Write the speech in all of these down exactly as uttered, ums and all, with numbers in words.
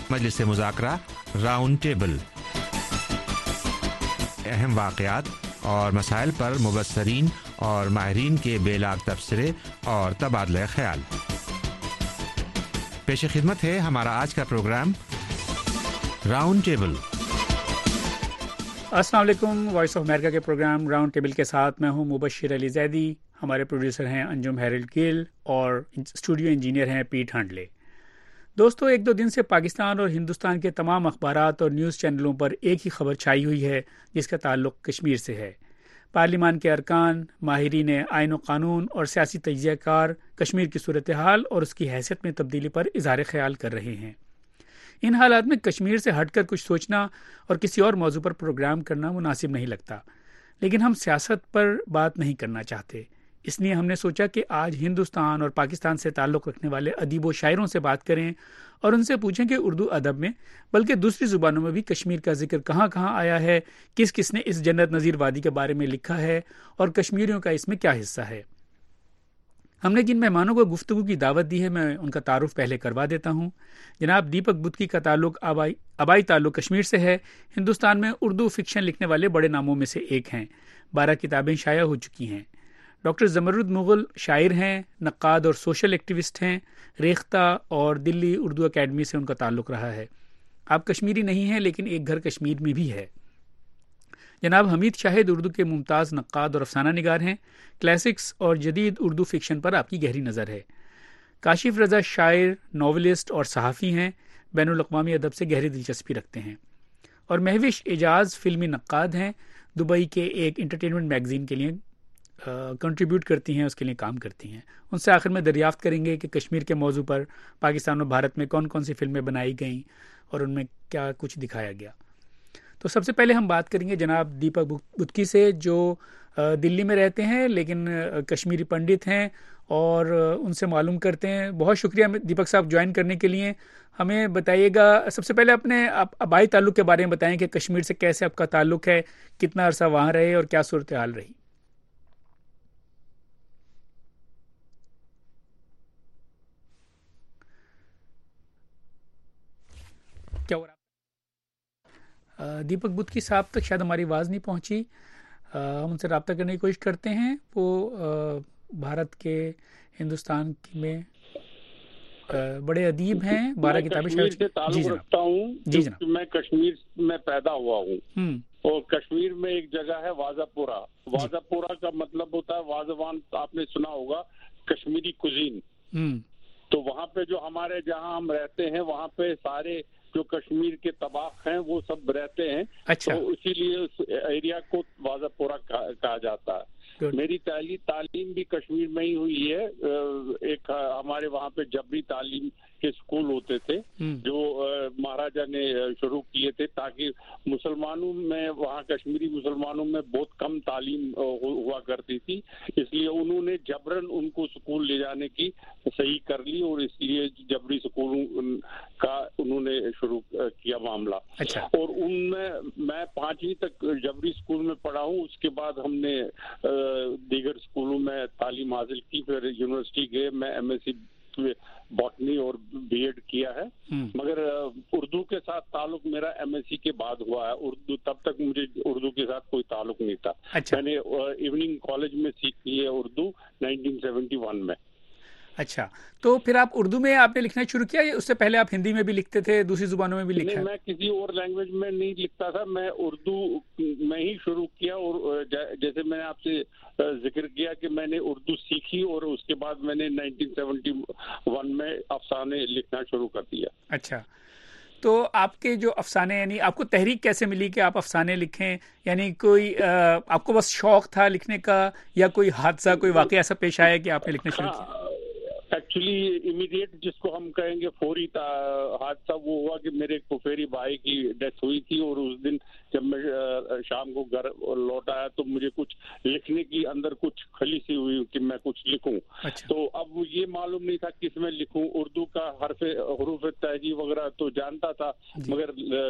مجلس مذاکرہ round table, اہم واقعات اور مسائل پر مبصرین اور ماہرین کے بے لاگ تبصرے اور تبادلہ خیال۔ پیش خدمت ہے ہمارا آج کا پروگرام راؤنڈ ٹیبل۔ السلام علیکم، وائس آف امریکہ کے پروگرام راؤنڈ ٹیبل کے ساتھ میں ہوں مبشر علی زیدی۔ ہمارے پروڈیوسر ہیں انجم ہیرلڈ گل اور اسٹوڈیو انجینئر ہیں پیٹ ہنڈلے۔ دوستو، ایک دو دن سے پاکستان اور ہندوستان کے تمام اخبارات اور نیوز چینلوں پر ایک ہی خبر چھائی ہوئی ہے جس کا تعلق کشمیر سے ہے۔ پارلیمان کے ارکان، ماہرین آئین و قانون اور سیاسی تجزیہ کار کشمیر کی صورتحال اور اس کی حیثیت میں تبدیلی پر اظہار خیال کر رہے ہیں۔ ان حالات میں کشمیر سے ہٹ کر کچھ سوچنا اور کسی اور موضوع پر پروگرام کرنا مناسب نہیں لگتا، لیکن ہم سیاست پر بات نہیں کرنا چاہتے، اس لیے ہم نے سوچا کہ آج ہندوستان اور پاکستان سے تعلق رکھنے والے ادیب و شاعروں سے بات کریں اور ان سے پوچھیں کہ اردو ادب میں بلکہ دوسری زبانوں میں بھی کشمیر کا ذکر کہاں کہاں آیا ہے، کس کس نے اس جنت نظیر وادی کے بارے میں لکھا ہے اور کشمیریوں کا اس میں کیا حصہ ہے۔ ہم نے جن مہمانوں کو گفتگو کی دعوت دی ہے میں ان کا تعارف پہلے کروا دیتا ہوں۔ جناب دیپک بدکی کا تعلق آبائی آبائی تعلق کشمیر سے ہے۔ ہندوستان میں اردو فکشن لکھنے والے بڑے ناموں میں سے ایک ہیں، بارہ کتابیں شائع ہو چکی ہیں۔ ڈاکٹر زمرد مغل شاعر ہیں، نقاد اور سوشل ایکٹیوسٹ ہیں۔ ریختہ اور دلی اردو اکیڈمی سے ان کا تعلق رہا ہے۔ آپ کشمیری نہیں ہیں لیکن ایک گھر کشمیر میں بھی ہے۔ جناب حمید شاہد اردو کے ممتاز نقاد اور افسانہ نگار ہیں۔ کلاسکس اور جدید اردو فکشن پر آپ کی گہری نظر ہے۔ کاشف رضا شاعر، ناولسٹ اور صحافی ہیں، بین الاقوامی ادب سے گہری دلچسپی رکھتے ہیں۔ اور مہوش اعجاز فلمی نقاد ہیں، دبئی کے ایک انٹرٹینمنٹ میگزین کے لیے کنٹریبیوٹ کرتی ہیں، اس کے لیے کام کرتی ہیں۔ ان سے آخر میں دریافت کریں گے کہ کشمیر کے موضوع پر پاکستان اور بھارت میں کون کون سی فلمیں بنائی گئیں اور ان میں کیا کچھ دکھایا گیا۔ تو سب سے پہلے ہم بات کریں گے جناب دیپک بدکی سے، جو دلی میں رہتے ہیں لیکن کشمیری پنڈت ہیں، اور ان سے معلوم کرتے ہیں۔ بہت شکریہ دیپک صاحب جوائن کرنے کے لیے۔ ہمیں بتائیے گا سب سے پہلے اپنے آبائی تعلق کے بارے میں بتائیں کہ کشمیر سے کیسے آپ کا تعلق ہے، کتنا عرصہ وہاں رہے اور کیا صورتحال رہی۔ کیا ہو رہا؟ دیپک بدکی صاحب تک شاید ہماری آواز نہیں پہنچی، ہم ان سے رابطہ کرنے کی کوشش کرتے ہیں۔ وہ بھارت کے ہندوستان میں بڑے ادیب ہیں، بارہ کتابیں کشمیر سے تعلق رکھتا ہوں، جی جناب۔ میں کشمیر میں پیدا ہوا ہوں اور کشمیر میں ایک جگہ ہے واضح پورہ۔ واضح پورہ کا مطلب ہوتا ہے واضوان، آپ نے سنا ہوگا، کشمیری کوزین۔ تو وہاں پہ جو ہمارے جہاں ہم رہتے ہیں وہاں پہ سارے جو کشمیر کے طباق ہیں وہ سب رہتے ہیں، تو اسی لیے اس ایریا کو واضح پورہ کہا جاتا ہے۔ میری تعلیم بھی کشمیر میں ہی ہوئی ہے۔ ایک ہمارے وہاں پہ جبری تعلیم کے اسکول ہوتے تھے جو مہاراجا نے شروع کیے تھے، تاکہ مسلمانوں میں، وہاں کشمیری مسلمانوں میں بہت کم تعلیم ہوا کرتی تھی، اس لیے انہوں نے جبرن ان کو اسکول لے جانے کی صحیح کر لی اور اس لیے جبری اسکولوں کا انہوں نے شروع کیا معاملہ۔ اور ان میں میں پانچویں تک جبری اسکول میں پڑھا ہوں، اس کے بعد ہم نے دیگر اسکولوں میں تعلیم حاصل کی، پھر یونیورسٹی گئے، میں ایم ایس سی باٹنی اور بی ایڈ کیا ہے، مگر اردو کے ساتھ تعلق میرا ایم ایس سی کے بعد ہوا ہے۔ اردو تب تک مجھے اردو کے ساتھ کوئی تعلق نہیں تھا۔ میں نے ایوننگ کالج میں سیکھی ہے اردو نائنٹین سیونٹی ون میں۔ اچھا، تو پھر آپ اردو میں آپ نے لکھنا شروع کیا یا اس سے پہلے آپ ہندی میں بھی لکھتے تھے، دوسری زبانوں میں بھی لکھا؟ نہیں، میں کسی اور لینگویج میں نہیں لکھتا تھا، میں اردو میں ہی شروع کیا۔ اور جیسے میں نے آپ سے ذکر کیا کہ میں نے اردو سیکھی اور اس کے بعد میں نے نائنٹین سیونٹی ون میں افسانے لکھنا شروع کر دیا۔ اچھا، تو آپ کے جو افسانے، یعنی آپ کو تحریک کیسے ملی کہ آپ افسانے لکھیں؟ یعنی کوئی آپ کو بس شوق تھا لکھنے کا یا کوئی حادثہ، کوئی واقعہ ایسا پیش آیا کہ آپ نے لکھنا شروع کیا؟ ایکچولی امیڈیٹ جس کو ہم کہیں گے فوری حادثہ وہ ہوا کہ میرے ایک پھوپھیری بھائی کی ڈیتھ ہوئی تھی، اور اس دن جب میں شام کو گھر لوٹ آیا تو مجھے کچھ لکھنے کی اندر کچھ خلی سی ہوئی کہ میں کچھ لکھوں۔ اچھا۔ تو اب یہ معلوم نہیں تھا کس میں لکھوں۔ اردو کا حرف حروف تہجی وغیرہ تو جانتا تھا مگر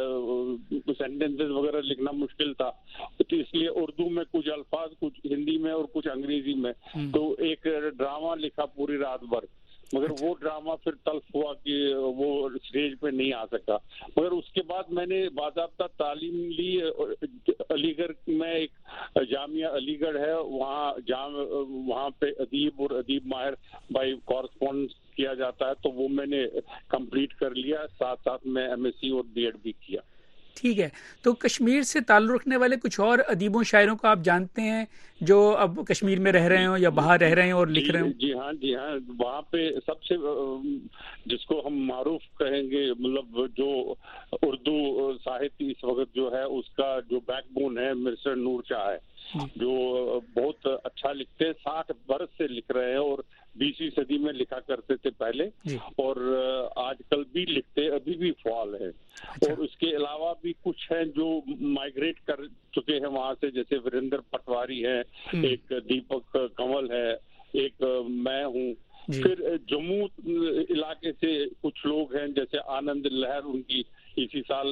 سینٹینسز وغیرہ لکھنا مشکل تھا، تو اس لیے اردو میں کچھ الفاظ، کچھ ہندی میں اور کچھ انگریزی میں، تو ایک ڈرامہ لکھا پوری رات بھر۔ مگر وہ ڈرامہ پھر تلف ہوا کہ وہ اسٹیج پہ نہیں آ سکا. مگر اس کے بعد میں نے باضابطہ تعلیم لی علی گڑھ میں. ایک جامعہ علی گڑھ ہے, وہاں جام وہاں پہ ادیب اور ادیب ماہر بائی کورسپونڈنس کیا جاتا ہے, تو وہ میں نے کمپلیٹ کر لیا. ساتھ ساتھ میں ایم ایس سی اور بی ایڈ بھی کیا. ٹھیک ہے, تو کشمیر سے تعلق رکھنے والے کچھ اور ادیبوں شاعروں کو آپ جانتے ہیں جو اب کشمیر میں رہ رہے ہوں یا باہر رہ رہے ہیں اور لکھ رہے ہوں؟ جی ہاں جی ہاں وہاں پہ سب سے جس کو ہم معروف کہیں گے, مطلب جو اردو ساہتیہ اس وقت جو ہے اس کا جو بیک بون ہے, مسٹر نور شاہ ہے, جو بہت اچھا لکھتے ہیں. ساٹھ برس سے لکھ رہے ہیں اور بیسویں صدی میں لکھا کرتے تھے پہلے, اور آج کل بھی لکھتے, ابھی بھی فعال ہے. اور اس کے علاوہ بھی کچھ ہیں جو مائگریٹ کر چکے ہیں وہاں سے, جیسے وریندر پٹواری ہے, ایک دیپک کنول ہے, ایک میں ہوں. پھر جموں علاقے سے کچھ لوگ ہیں جیسے آنند لہر, ان کی اسی سال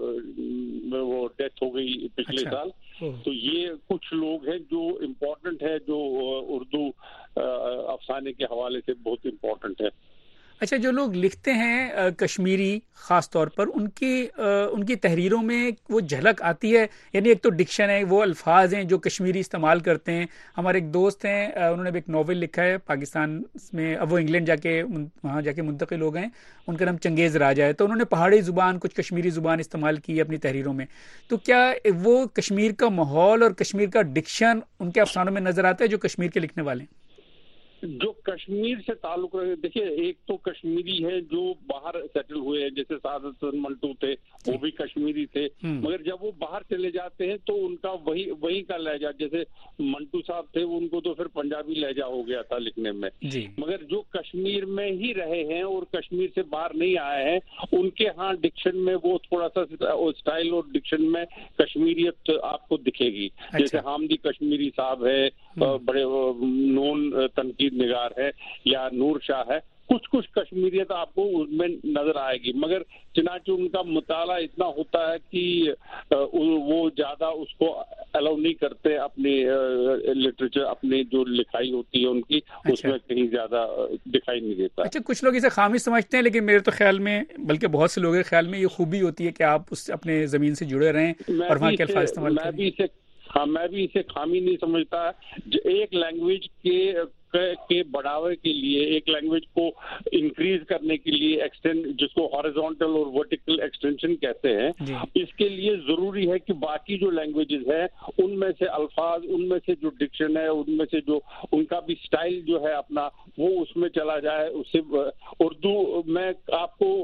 وہ ڈیتھ ہو گئی پچھلے سال. تو یہ کچھ لوگ ہیں جو امپورٹنٹ ہے, جو اردو افسانے کے حوالے سے بہت امپورٹنٹ ہے. اچھا, جو لوگ لکھتے ہیں کشمیری خاص طور پر, ان کی ان کی تحریروں میں وہ جھلک آتی ہے؟ یعنی ایک تو ڈکشن ہے, وہ الفاظ ہیں جو کشمیری استعمال کرتے ہیں. ہمارے ایک دوست ہیں, انہوں نے بھی ایک ناول لکھا ہے پاکستان میں, اب وہ انگلینڈ جا کے وہاں جا کے منتقل ہو گئے, ان کا نام چنگیز راجہ ہے. تو انہوں نے پہاڑی زبان, کچھ کشمیری زبان استعمال کی اپنی تحریروں میں. تو کیا وہ کشمیر کا ماحول اور کشمیر کا ڈکشن ان کے افسانوں میں نظر آتا ہے جو کشمیر کے لکھنے والے ہیں؟ جو کشمیر سے تعلق رکھے, دیکھیے ایک تو کشمیری ہے جو باہر سیٹل ہوئے ہیں, جیسے سعادت حسن منٹو تھے, وہ بھی کشمیری تھے. مگر جب وہ باہر چلے جاتے ہیں تو ان کا وہی وہی کا لہجہ, جیسے منٹو صاحب تھے ان کو تو پھر پنجابی لہجہ ہو گیا تھا لکھنے میں. مگر جو کشمیر میں ہی رہے ہیں اور کشمیر سے باہر نہیں آئے ہیں, ان کے ہاں ڈکشن میں وہ تھوڑا سا اسٹائل اور ڈکشن میں کشمیریت آپ کو دکھے گی. جیسے حامدی کشمیری صاحب ہے, بڑے نون تنقید نگار ہے, یا نور شاہ ہے, کچھ کچھ کشمیریت آپ کو اس میں نظر آئے گی. مگر چنانچہ ان کا مطالعہ اتنا ہوتا ہے کہ وہ زیادہ اس کو الاؤ نہیں کرتے اپنی لٹریچر, اپنی جو لکھائی ہوتی ہے ان کی, اس میں کہیں زیادہ دکھائی نہیں دیتا. اچھا, کچھ لوگ اسے خامی سمجھتے ہیں, لیکن میرے تو خیال میں, بلکہ بہت سے لوگوں کے خیال میں یہ خوبی ہوتی ہے کہ آپ اس اپنے زمین سے جڑے رہیں اور وہاں کے الفاظ استعمال کریں. میں بھی اسے ہاں میں بھی اسے خامی نہیں سمجھتا. ایک لینگویج کے کے بڑھاوے کے لیے, ایک لینگویج کو انکریز کرنے کے لیے, ایکسٹینڈ جس کو ہاریزونٹل اور ورٹیکل ایکسٹینشن کہتے ہیں, اس کے لیے ضروری ہے کہ باقی جو لینگویجز ہیں ان میں سے الفاظ, ان میں سے جو ڈکشن ہے, ان میں سے جو ان کا بھی سٹائل جو ہے اپنا, وہ اس میں چلا جائے. اس سے اردو میں آپ کو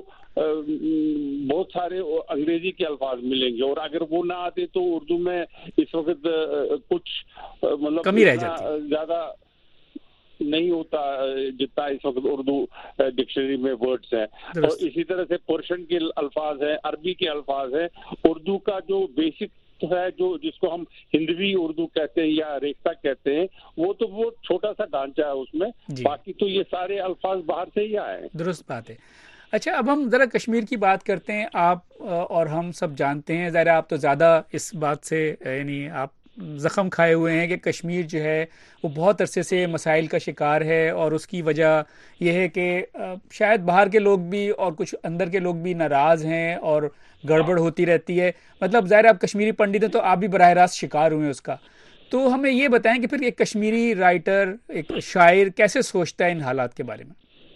بہت سارے انگریزی کے الفاظ ملیں گے, اور اگر وہ نہ آتے تو اردو میں اس وقت کچھ مطلب کمی رہ جاتی, زیادہ نہیں ہوتا جتنا اس وقت اردو ڈکشنری میں ورڈز ہیں. اور اسی طرح سے پرشین کے الفاظ ہیں, عربی کے الفاظ ہیں. اردو کا جو بیسک ہے, جو جس کو ہم ہندوی اردو کہتے ہیں یا ریختہ کہتے ہیں, وہ تو وہ چھوٹا سا ڈھانچہ ہے اس میں, باقی تو یہ سارے الفاظ باہر سے ہی آئے ہیں. درست بات ہے. اچھا, اب ہم ذرا کشمیر کی بات کرتے ہیں. آپ اور ہم سب جانتے ہیں, ظاہر آپ تو زیادہ اس بات سے یعنی آپ زخم کھائے ہوئے ہیں کہ کشمیر جو ہے وہ بہت عرصے سے مسائل کا شکار ہے, اور اس کی وجہ یہ ہے کہ شاید باہر کے لوگ بھی اور کچھ اندر کے لوگ بھی ناراض ہیں اور گڑبڑ ہوتی رہتی ہے. مطلب ظاہر آپ کشمیری پنڈت ہیں تو آپ بھی براہ راست شکار ہوئے ہیں اس کا. تو ہمیں یہ بتائیں کہ پھر ایک کشمیری رائٹر, ایک شاعر کیسے سوچتا ہے ان حالات کے بارے میں؟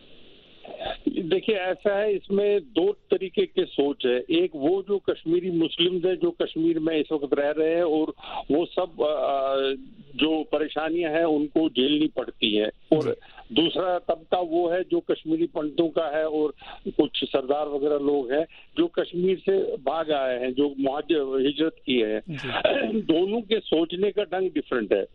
دیکھیے ایسا ہے, اس میں دو طریقے کے سوچ ہے. ایک وہ جو کشمیری مسلمز ہیں جو کشمیر میں اس وقت رہ رہے ہیں, اور وہ سب جو پریشانیاں ہیں ان کو جھیلنی پڑتی ہیں. اور دوسرا طبقہ وہ ہے جو کشمیری پنڈتوں کا ہے, اور کچھ سردار وغیرہ لوگ ہیں جو کشمیر سے بھاگ آئے ہیں, جو مہاجر ہجرت کی ہے. دونوں کے سوچنے کا ڈھنگ ڈفرینٹ ہے.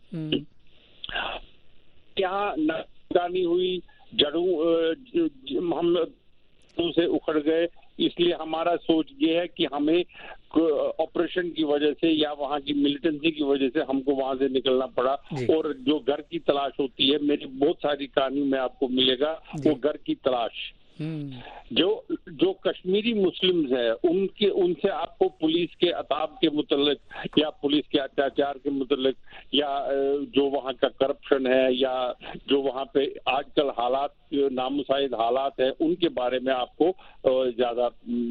یہاں ناکامی ہوئی, جڑوں ہم سے اکھڑ گئے, اس لیے ہمارا سوچ یہ ہے کہ ہمیں آپریشن کی وجہ سے یا وہاں کی ملیٹنسی کی وجہ سے ہم کو وہاں سے نکلنا پڑا. اور جو گھر کی تلاش ہوتی ہے, میری بہت ساری کہانی میں آپ کو ملے گا, وہ گھر کی تلاش. جو جو کشمیری مسلمز ہیں ان کے ان سے آپ کو پولیس کے عطاب کے متعلق یا پولیس کے اتیاچار کے متعلق یا جو وہاں کا کرپشن ہے یا جو وہاں پہ آج کل حالات نامساعد حالات ہیں ان کے بارے میں آپ کو زیادہ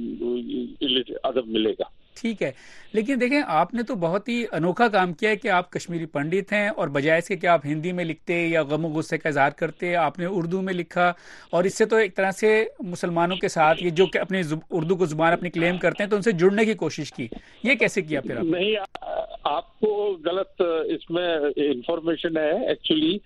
ادب ملے گا. ٹھیک ہے، لیکن دیکھیں آپ نے تو بہت ہی انوکھا کام کیا ہے کہ آپ کشمیری پنڈت ہیں اور بجائے اس کے کہ آپ ہندی میں لکھتے یا غم و غصے کا اظہار کرتے آپ نے اردو میں لکھا، اور اس سے تو ایک طرح سے مسلمانوں کے ساتھ یہ جو کہ اپنی اردو کو زبان اپنی کلیم کرتے ہیں تو ان سے جڑنے کی کوشش کی. یہ کیسے کیا پھر آپ؟ نہیں، آپ کو غلط اس میں انفارمیشن ہے. ایکچولی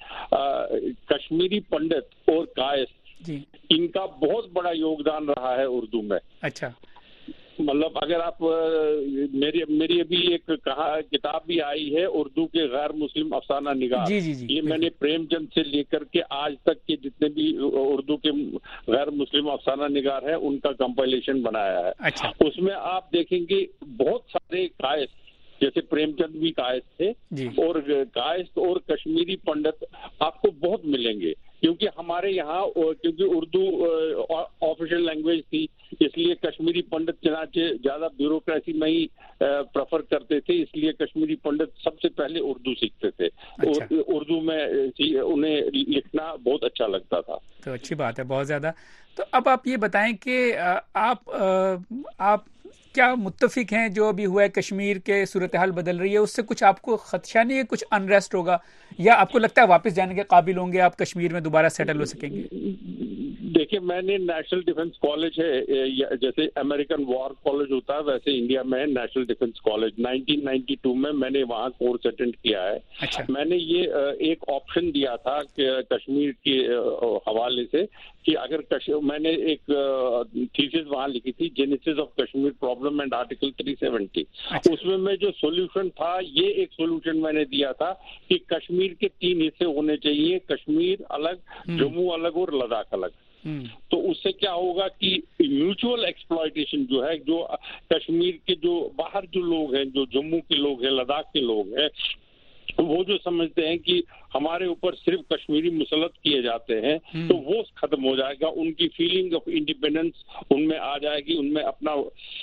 کشمیری پنڈت اور قائس جی ان کا بہت بڑا یوگدان رہا ہے اردو میں. اچھا، مطلب اگر آپ میری میری ابھی ایک کہا کتاب بھی آئی ہے اردو کے غیر مسلم افسانہ نگار. جی جی جی یہ میں نے پریم چند سے لے کر کے آج تک کے جتنے بھی اردو کے غیر مسلم افسانہ نگار ہیں ان کا کمپائلیشن بنایا ہے. اچھا، اس میں آپ دیکھیں گے بہت سارے قائس، جیسے پریم چند بھی قائس تھے جی. اور قائس اور کشمیری پنڈت آپ کو بہت ملیں گے، کیونکہ ہمارے یہاں کیونکہ اردو آفیشیل لینگویج تھی اس لیے کشمیری پنڈت چنانچہ زیادہ بیوروکریسی میں ہی پریفر کرتے تھے، اس لیے کشمیری پنڈت سب سے پہلے اردو سیکھتے تھے. اچھا. اردو میں انہیں لکھنا بہت اچھا لگتا تھا. تو اچھی بات ہے بہت زیادہ. تو اب آپ یہ بتائیں کہ آپ آپ کیا متفق ہیں جو ابھی ہوا ہے کشمیر کے صورتحال بدل رہی ہے اس سے کچھ آپ کو خدشہ نہیں ہے، کچھ انریسٹ ہوگا، یا آپ کو لگتا ہے واپس جانے کے قابل ہوں گے آپ کشمیر میں دوبارہ سیٹل ہو سکیں گے؟ دیکھیں میں نے نیشنل ڈیفنس کالج ہے، جیسے امریکن وار کالج ہوتا ہے ویسے انڈیا میں ہے national defence college. Nineteen ninety two میں میں نے وہاں کورس اٹینڈ کیا ہے. اچھا. میں نے یہ ایک آپشن دیا تھا کہ کشمیر کے حوالے سے کہ اگر میں نے ایک تھیسس وہاں لکھی تھی genesis of Kashmir problem and article three seventy. اس میں میں جو سولوشن تھا یہ ایک سولوشن میں نے دیا تھا کہ کشمیر کے تین حصے ہونے چاہیے، کشمیر الگ، جموں الگ اور لداخ الگ. تو اس سے کیا ہوگا کہ میوچول ایکسپلائٹیشن جو ہے، جو کشمیر کے جو باہر جو لوگ ہیں، جو جموں کے لوگ ہیں، لداخ کے لوگ ہیں، وہ جو سمجھتے ہیں کہ ہمارے اوپر صرف کشمیری مسلط کیے جاتے ہیں تو وہ ختم ہو جائے گا. ان کی فیلنگ آف انڈیپینڈنس ان میں آ جائے گی، ان میں اپنا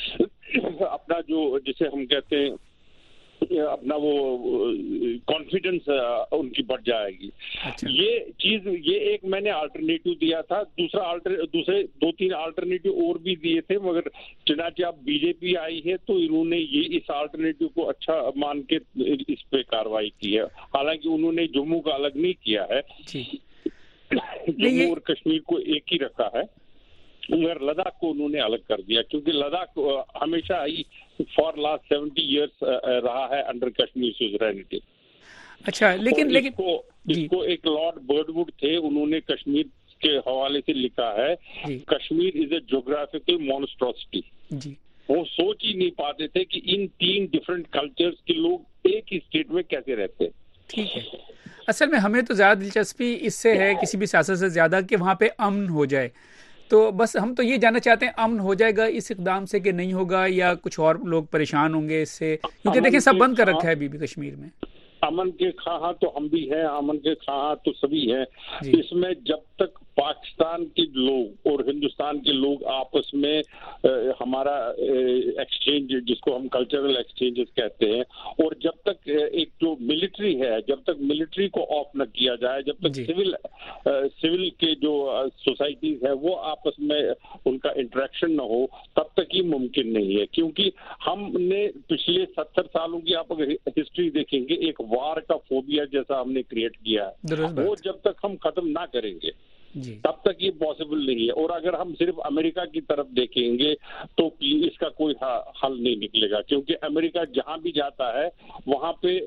اپنا جو جسے ہم کہتے ہیں اپنا وہ کانفیڈنس ان کی بڑھ جائے گی. یہ چیز یہ ایک میں نے آلٹرنیٹو دیا تھا. دوسرا دوسرے دو تین آلٹرنیٹو اور بھی دیے تھے، مگر چنانچہ اب بی جے پی آئی ہے تو انہوں نے یہ اس آلٹرنیٹو کو اچھا مان کے اس پہ کاروائی کی ہے. حالانکہ انہوں نے جموں کا الگ نہیں کیا ہے، جموں اور کشمیر کو ایک ہی رکھا ہے، مگر لداخ کو انہوں نے الگ کر دیا کیونکہ لداخ ہمیشہ ہی فار لاسٹ سیونٹی ایئرس رہا ہے انڈر کشمیر سوزرینٹی. اچھا، لیکن لیکن کو اس کو ایک لارڈ برڈ وڈ تھے، انہوں نے کشمیر کے حوالے سے لکھا ہے کشمیر از اے جیوگرافیکل مونسٹروسٹی. جی، وہ سوچ ہی نہیں پاتے تھے کہ ان تین ڈفرینٹ کلچرز کے لوگ ایک ہی اسٹیٹ میں کیسے رہتے ہیں. ٹھیک ہے. اصل میں ہمیں تو زیادہ دلچسپی اس سے ہے کسی بھی سیاست سے زیادہ کہ وہاں پہ امن ہو جائے. تو بس ہم تو یہ جاننا چاہتے ہیں امن ہو جائے گا اس اقدام سے کہ نہیں ہوگا، یا کچھ اور لوگ پریشان ہوں گے اس سے، کیونکہ دیکھیں سب بند کر رکھا ہے ابھی بھی کشمیر میں. امن کے خواہاں تو ہم بھی ہیں، امن کے خواہاں تو سبھی ہیں. اس میں جب تک پاکستان کے لوگ اور ہندوستان کے لوگ آپس میں ہمارا ایکسچینج جس کو ہم کلچرل ایکسچینجز کہتے ہیں، اور جب تک ایک جو ملٹری ہے جب تک ملٹری کو آف نہ کیا جائے، جب تک سول سول کے جو سوسائٹیز ہیں وہ آپس میں ان کا انٹریکشن نہ ہو، تب تک یہ ممکن نہیں ہے. کیونکہ ہم نے پچھلے ستر سالوں کی آپ اگر ہسٹری دیکھیں گے ایک وار کا فوبیا جیسا ہم نے کریٹ کیا ہے، وہ جب تک ہم ختم نہ کریں گے جی تب تک یہ پاسبل نہیں ہے. اور اگر ہم صرف امریکہ کی طرف دیکھیں گے تو اس کا کوئی حل نہیں نکلے گا، کیونکہ امریکہ جہاں بھی جاتا ہے وہاں پہ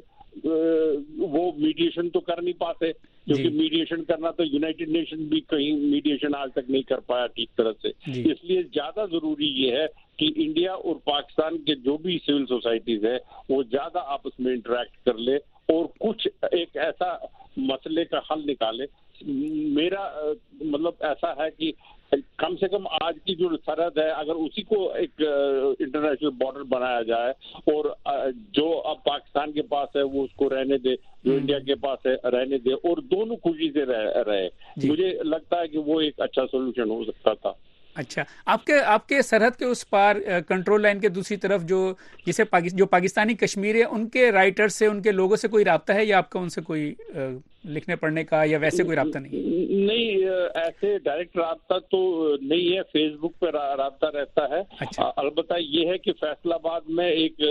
وہ میڈیشن تو کر نہیں پاتے، کیونکہ میڈیشن کرنا تو یونائٹڈ نیشن بھی کہیں میڈیشن آج تک نہیں کر پایا ٹھیک طرح سے. اس لیے زیادہ ضروری یہ ہے کہ انڈیا اور پاکستان کے جو بھی سول سوسائٹیز ہیں وہ زیادہ آپس میں انٹریکٹ کر لے اور کچھ ایک ایسا مسئلے کا حل نکالے. میرا مطلب ایسا ہے کہ کم سے کم آج کی جو سرحد ہے اگر اسی کو ایک انٹرنیشنل بارڈر بنایا جائے اور جو اب پاکستان کے پاس ہے وہ اس کو رہنے دے, جو انڈیا کے پاس ہے رہنے دے, اور دونوں خوشی سے رہے, مجھے لگتا ہے کہ وہ ایک اچھا سولوشن ہو سکتا تھا. اچھا, آپ کے آپ کے سرحد کے اس پار کنٹرول لائن کے دوسری طرف جو جسے جو پاکستانی کشمیر ہے, ان کے رائٹر سے, ان کے لوگوں سے کوئی رابطہ ہے یا آپ کا ان سے کوئی لکھنے پڑھنے کا یا ویسے کوئی رابطہ نہیں؟ نہیں, ایسے ڈائریکٹ رابطہ تو نہیں ہے, فیس بک پہ رابطہ رہتا ہے. اچھا. البتہ یہ ہے کہ فیصل آباد میں ایک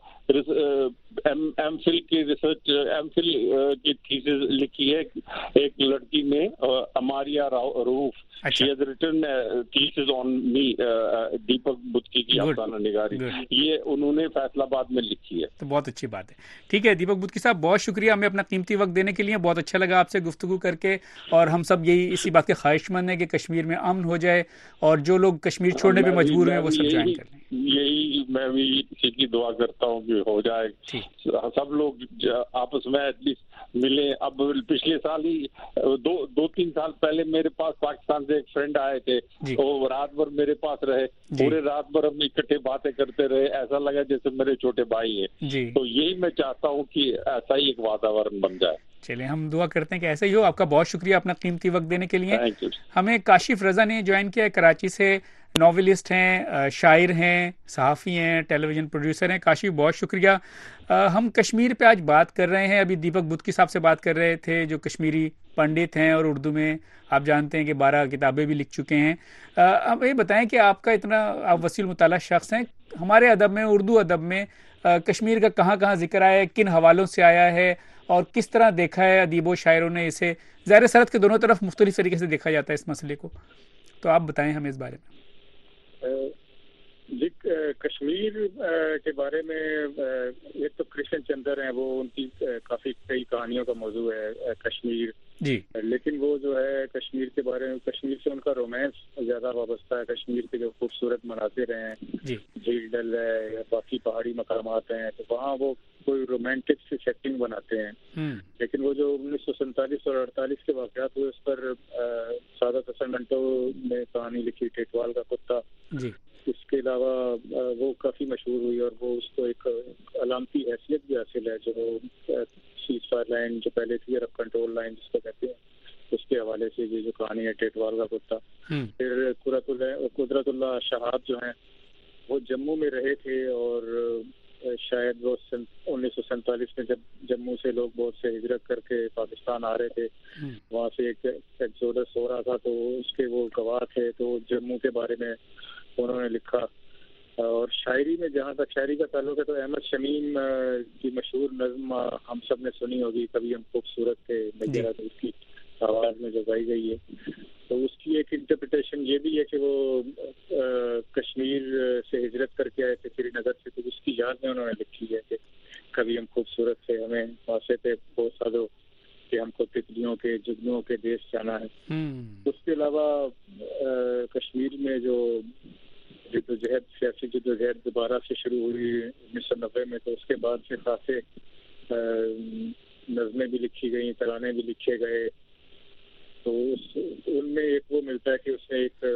ایم فل کی ریسرچ ایم فل کی تھیسس لکھی ہے ایک لڑکی نے, اماریہ روف. She has written thesis on me, Deepak بدکی کی افسانہ نگاری, یہ انہوں نے فیصل آباد میں لکھی ہے. تو بہت اچھی بات ہے. ٹھیک ہے دیپک بدکی صاحب, بہت شکریہ ہمیں اپنا قیمتی وقت دینے کے لیے, بہت اچھا لگا آپ سے گفتگو کر کے, اور ہم سب یہی اسی بات کے خواہش مند ہیں کہ کشمیر میں امن ہو جائے اور جو لوگ کشمیر چھوڑنے پہ مجبور ہیں وہ سب جوائن کر لیں. یہی میں بھی اسی کی دعا کرتا ہوں کہ ہو جائے, سب لوگ آپس میں ایٹ لیسٹ ملیں. اب پچھلے سال ہی دو دو تین سال پہلے میرے پاس پاکستان سے ایک فرینڈ آئے تھے, وہ رات بھر میرے پاس رہے, پورے رات بھر ہم اکٹھے باتیں کرتے رہے, ایسا لگا جیسے میرے چھوٹے بھائی ہیں. تو یہی میں چاہتا ہوں کہ ایسا ہی ایک واتاورن بن جائے. چلیں, ہم دعا کرتے ہیں کہ ایسا ہی ہو. آپ کا بہت شکریہ اپنا قیمتی وقت دینے کے لیے. ہمیں کاشف رضا نے جوائن کیا ہے کراچی سے, ناولسٹ ہیں, شاعر ہیں, صحافی ہیں, ٹیلی ویژن پروڈیوسر ہیں. کاشف بہت شکریہ. ہم کشمیر پہ آج بات کر رہے ہیں, ابھی دیپک بدکی صاحب سے بات کر رہے تھے جو کشمیری پنڈت ہیں اور اردو میں آپ جانتے ہیں کہ بارہ کتابیں بھی لکھ چکے ہیں. اب یہ بتائیں کہ آپ کا اتنا آپ وسیع المطالعہ شخص ہیں, ہمارے ادب میں, اردو ادب میں کشمیر کا کہاں کہاں ذکر آیا ہے, کن حوالوں سے آیا ہے, اور کس طرح دیکھا ہے ادیب و شاعروں نے اسے؟ ظاہر سرحد کے دونوں طرف مختلف طریقے سے دیکھا جاتا ہے اس مسئلے کو, تو آپ بتائیں ہمیں اس بارے میں. جی, کشمیر کے بارے میں ایک تو کرشن چندر ہیں, وہ ان کی کافی کئی کہانیوں کا موضوع ہے کشمیر جی, لیکن وہ جو ہے کشمیر کے بارے میں, کشمیر سے ان کا رومانس زیادہ وابستہ ہے. کشمیر کے جو خوبصورت مناظر ہیں, جھیل ڈل ہے یا باقی پہاڑی مقامات ہیں, تو وہاں وہ کوئی رومانٹک سی سیٹنگ بناتے ہیں. لیکن وہ جو انیس سو سینتالیس اور اڑتالیس کے واقعات ہوئے, اس پر سعادت حسن منٹو نے کہانی لکھی ٹیٹوال کا کتا. جی, اس کے علاوہ وہ کافی مشہور ہوئی اور وہ اس کو ایک علامتی حیثیت بھی حاصل ہے, جو سیز فائر لائن جو پہلے تھی, عرب کنٹرول لائن جس کو کہتے ہیں, اس کے حوالے سے یہ جو کہانی ہے ٹیٹوال کا کتا. پھر قدرت اللہ شہاب جو ہیں وہ جموں میں رہے تھے, اور شاید وہ انیس سو سینتالیس میں جب جموں سے لوگ بہت سے ہجرت کر کے پاکستان آ رہے تھے, وہاں سے ایک ایکسوڈس ہو رہا تھا, تو اس کے وہ گواہ تھے. تو جموں کے بارے میں انہوں نے لکھا. اور شاعری میں جہاں تک شاعری کا تعلق ہے تو احمد شمیم کی مشہور نظم ہم سب نے سنی ہوگی, کبھی ہم خوبصورت تھے, اس کی آواز میں جو گائی گئی ہے. تو اس کی ایک انٹرپریٹیشن یہ بھی ہے کہ وہ کشمیر سے ہجرت کر کے آئے تھے سری نگر سے, تو اس کی یاد میں انہوں نے لکھی ہے کہ کبھی ہم خوبصورت تھے, ہمیں واسطے پہ بہت سالوں کہ ہم کو تتلیوں کے جگنوں کے دیش جانا ہے. اس کے علاوہ کشمیر میں جو جدوجہد, سیاسی جدوجہد دوبارہ سے شروع ہوئی انیس سو نبے میں, تو اس کے بعد سے خاصے نظمیں بھی لکھی گئیں, ترانے بھی لکھے گئے. تو اس ان میں ایک وہ ملتا ہے کہ اس میں ایک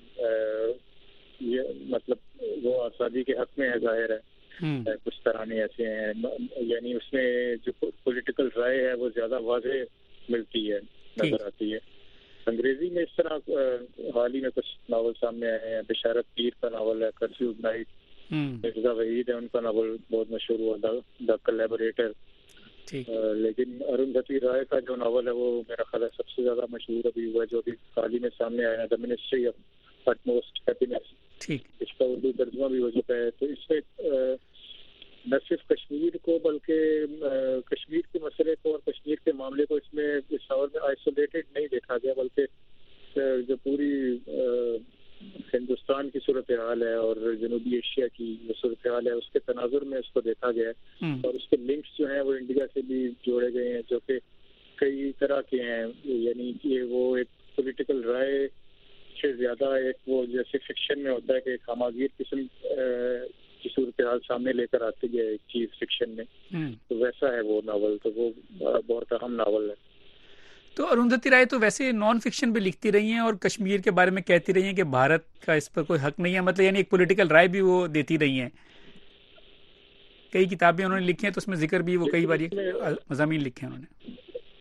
یہ مطلب وہ آزادی کے حق میں ہے, ظاہر ہے کچھ ترانے ایسے ہیں, یعنی اس میں جو پولیٹیکل رائے ہے وہ زیادہ واضح ملتی ہے, نظر آتی ہے. انگریزی میں اس طرح حال ہی میں کچھ ناول سامنے آئے ہیں. بشارت پیر کا ناول ہے, کرفیو نائٹ, مرزا وحید ہے ان کا ناول بہت مشہور ہوا, دا کلیبوریٹر. لیکن ارندھتی رائے کا جو ناول ہے وہ میرا خیال ہے سب سے زیادہ مشہور ابھی ہوا, جو ابھی حال ہی میں سامنے آیا ہے, the ministry of utmost happiness. اس کا اردو ترجمہ بھی ہو چکا ہے. تو اس میں نہ صرف کشمیر کو بلکہ کشمیر کے مسئلے کو اور کشمیر کے معاملے کو اس میں اس ناول میں آئسولیٹڈ نہیں دیکھا گیا, بلکہ جو پوری ہندوستان کی صورتحال ہے اور جنوبی ایشیا کی جو صورتحال ہے اس کے تناظر میں اس کو دیکھا گیا ہے. اور اس کے لنکس جو ہیں وہ انڈیا سے بھی جوڑے گئے ہیں, جو کہ کئی طرح کے ہیں. یعنی کہ وہ ایک پولیٹیکل رائے سے زیادہ ایک وہ جیسے فکشن میں ہوتا ہے کہ ایک ہماگیر قسم کی صورتحال سامنے لے کر آتی ہے ایک چیز فکشن میں, تو ویسا ہے وہ ناول. تو وہ بہت اہم ناول ہے. تو اروندھتی رائے تو ویسے نان فکشن بھی لکھتی رہی ہیں اور کشمیر کے بارے میں کہتی رہی ہیں کہ بھارت کا اس پر کوئی حق نہیں ہے، مطلب یعنی ایک پولیٹیکل رائے بھی وہ دیتی رہی ہیں. کئی کتابیں انہوں نے لکھی ہیں تو اس میں ذکر بھی وہ کئی بار مضامین لکھے ہیں انہوں نے.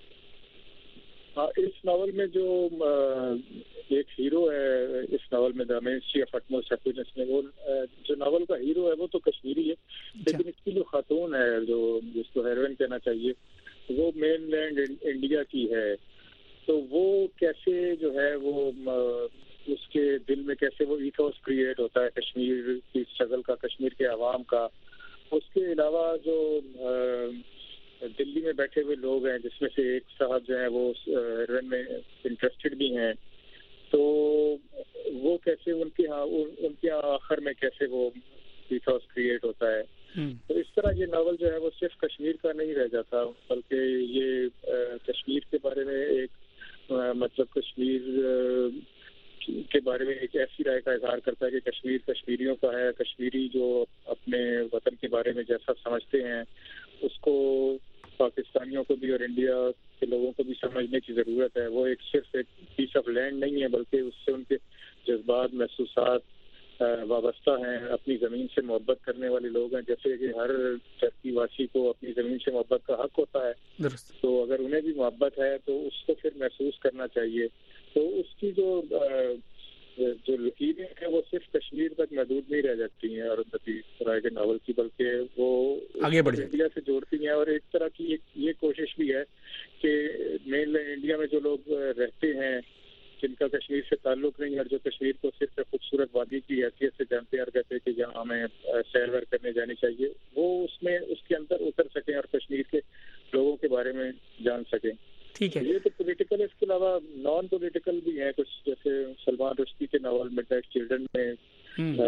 اس ناول میں جو ایک ہیرو ہے اس ناول میں the ministry of utmost happiness میں، وہ جو ناول کا ہیرو ہے وہ تو کشمیری ہے، لیکن اس کی جو خاتون ہے جو جس کو ہیروئن کہنا چاہیے وہ مین لینڈ انڈیا کی ہے. تو وہ کیسے جو ہے وہ اس کے دل میں کیسے وہ ایتھوس کریٹ ہوتا ہے کشمیر کی اسٹرگل کا، کشمیر کے عوام کا. اس کے علاوہ جو دلی میں بیٹھے ہوئے لوگ ہیں جس میں سے ایک صاحب جو ہیں وہ ہیروئن میں انٹرسٹڈ بھی ہیں، تو وہ کیسے ان کے ہاں ان کے آخر میں کیسے وہ ایتھوس کریٹ ہوتا ہے. تو اس طرح یہ ناول جو ہے وہ صرف کشمیر کا نہیں رہ جاتا، بلکہ یہ کشمیر کے بارے میں ایک مطلب کشمیر کے بارے میں ایک ایسی رائے کا اظہار کرتا ہے کہ کشمیر کشمیریوں کا ہے. کشمیری جو اپنے وطن کے بارے میں جیسا سمجھتے ہیں اس کو پاکستانیوں کو بھی اور انڈیا کے لوگوں کو بھی سمجھنے کی ضرورت ہے. وہ ایک صرف ایک پیس آف لینڈ نہیں ہے بلکہ اس سے ان کے جذبات محسوسات وابستہ ہیں. اپنی زمین سے محبت کرنے والے لوگ ہیں، جیسے کہ ہر دھرتی واسی کو اپنی زمین سے محبت کا حق ہوتا ہے. تو اگر انہیں بھی محبت ہے تو اس کو پھر محسوس کرنا چاہیے. تو اس کی جو جو لکیریں ہیں وہ صرف کشمیر تک محدود نہیں رہ جاتی ہیں اروندھتی رائے کے ناول کی، بلکہ وہ آگے بڑھ انڈیا سے جوڑتی ہیں. اور ایک طرح کی ایک یہ کوشش بھی ہے کہ مین لینڈ انڈیا میں جو لوگ رہتے ہیں جن کا کشمیر سے تعلق نہیں ہے اور جو کشمیر کو صرف خوبصورت وادی کی حیثیت سے جانتے ہیں اور کہتے ہیں کہ جہاں ہمیں سیر ویر کرنے جانی چاہیے، وہ اس میں اس کے اندر اتر سکیں اور کشمیر کے لوگوں کے بارے میں جان سکیں. ٹھیک ہے. یہ تو پولیٹیکل، اس کے علاوہ نان پولیٹیکل بھی ہیں کچھ، جیسے سلمان رشدی کے ناول مڈ نائٹ چلڈرن میں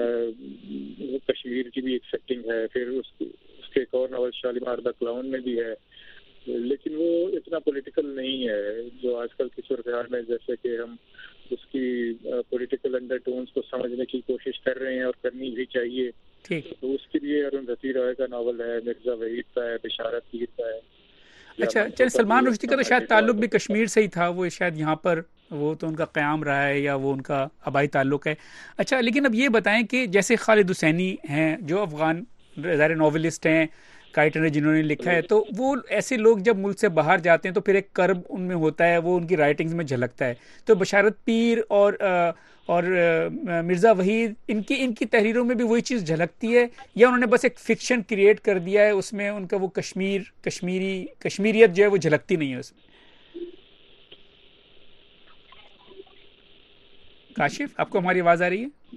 کشمیر کی بھی ایک سیٹنگ ہے. پھر اس اس کے ایک اور ناول شالیمار دا کلاؤن میں بھی ہے، لیکن وہ اتنا پولیٹیکل نہیں ہے جو آج کل کی صورتحال میں جیسے کہ ہم اس کی پولیٹیکل انڈر ٹونز کو سمجھنے کی کوشش کر رہے ہیں اور کرنی بھی چاہیے. تو اس کے لیے اروندھتی رائے کا ناول ہے، مرزا وحید کا ہے، بشارت پیر کا ہے. اچھا چل، سلمان رشدی کا تو شاید تعلق بھی کشمیر سے ہی تھا، وہ شاید یہاں پر وہ تو ان کا قیام رہا ہے یا وہ ان کا آبائی تعلق ہے. اچھا لیکن اب یہ بتائیں کہ جیسے خالد حسینی ہیں جو افغان ظاہر ناولسٹ ہیں، رائٹر جنہوں نے لکھا ہے، تو وہ ایسے لوگ جب ملک سے باہر جاتے ہیں تو پھر ایک کرب ان میں ہوتا ہے، وہ ان کی رائٹنگز میں جھلکتا ہے. تو بشارت پیر اور اور مرزا وحید ان کی ان کی تحریروں میں بھی وہی چیز جھلکتی ہے، یا انہوں نے بس ایک فکشن کریٹ کر دیا ہے، اس میں ان کا وہ کشمیر کشمیری کشمیریت جو ہے وہ جھلکتی نہیں ہے اس میں؟ کاشف، آپ کو ہماری آواز آ رہی ہے؟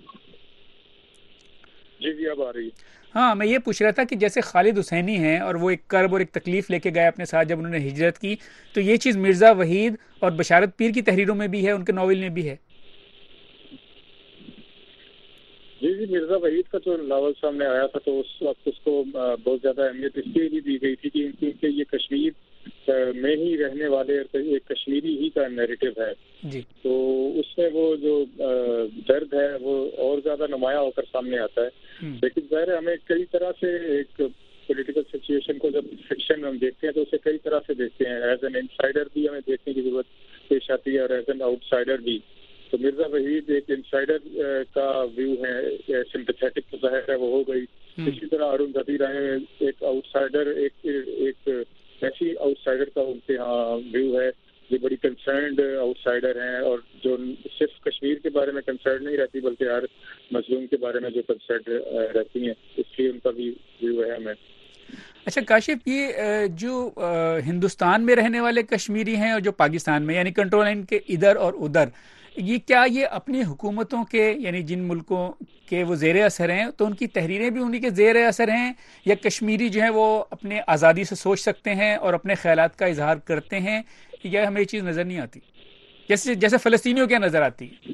جی جی اب آ رہی ہے. ہاں، میں یہ پوچھ رہا تھا کہ جیسے خالد حسینی ہیں اور وہ ایک کرب اور ایک تکلیف لے کے گئے اپنے ساتھ جب انہوں نے ہجرت کی، تو یہ چیز مرزا وحید اور بشارت پیر کی تحریروں میں بھی ہے، ان کے ناول میں بھی ہے. جی جی مرزا وحید کا جو ناول سامنے آیا تھا تو اس وقت اس کو بہت زیادہ اہمیت اس لیے بھی دی گئی تھی کہ کیونکہ یہ کشمیر میں ہی رہنے والے ایک کشمیری ہی کا نیریٹو ہے. جی. تو اس میں وہ جو درد ہے وہ اور زیادہ نمایاں ہو کر سامنے آتا ہے. لیکن ظاہر ہے ہمیں کئی طرح سے ایک پولیٹیکل سچویشن کو جب فکشن میں ہم دیکھتے ہیں تو اسے کئی طرح سے دیکھتے ہیں. ایز این انسائڈر بھی ہمیں دیکھنے کی ضرورت پیش آتی ہے اور ایز این آؤٹ سائڈر بھی. تو مرزا وحید ایک انسائڈر کا ویو ہے، سمپیتھیٹک تو ظاہر ہے وہ ہو گئی. اسی طرح اروندھتی رائے ایک آؤٹ سائڈر، ایک ایک ایسی آؤٹ سائڈر کا ان کے یہاں ویو ہے. یہ بڑی کنسرنڈ آؤٹ سائڈر ہیں اور جو صرف کشمیر کے بارے میں کنسرن نہیں رہتی بلکہ ہر مظلوم کے بارے میں جو کنسرن رہتی ہیں، اس لیے ان کا بھی ویو ہے ہمیں. اچھا کاشف، یہ جو ہندوستان میں رہنے والے کشمیری ہیں اور جو پاکستان میں، یعنی کنٹرول لائن کے ادھر اور ادھر، یہ کیا یہ اپنی حکومتوں کے یعنی جن ملکوں کے وہ زیر اثر ہیں تو ان کی تحریریں بھی انہی کے زیر اثر ہیں، یا کشمیری جو ہیں وہ اپنے آزادی سے سوچ سکتے ہیں اور اپنے خیالات کا اظہار کرتے ہیں، یا ہمیں یہ چیز نظر نہیں آتی جیسے جیسے فلسطینیوں کیا نظر آتی ہے؟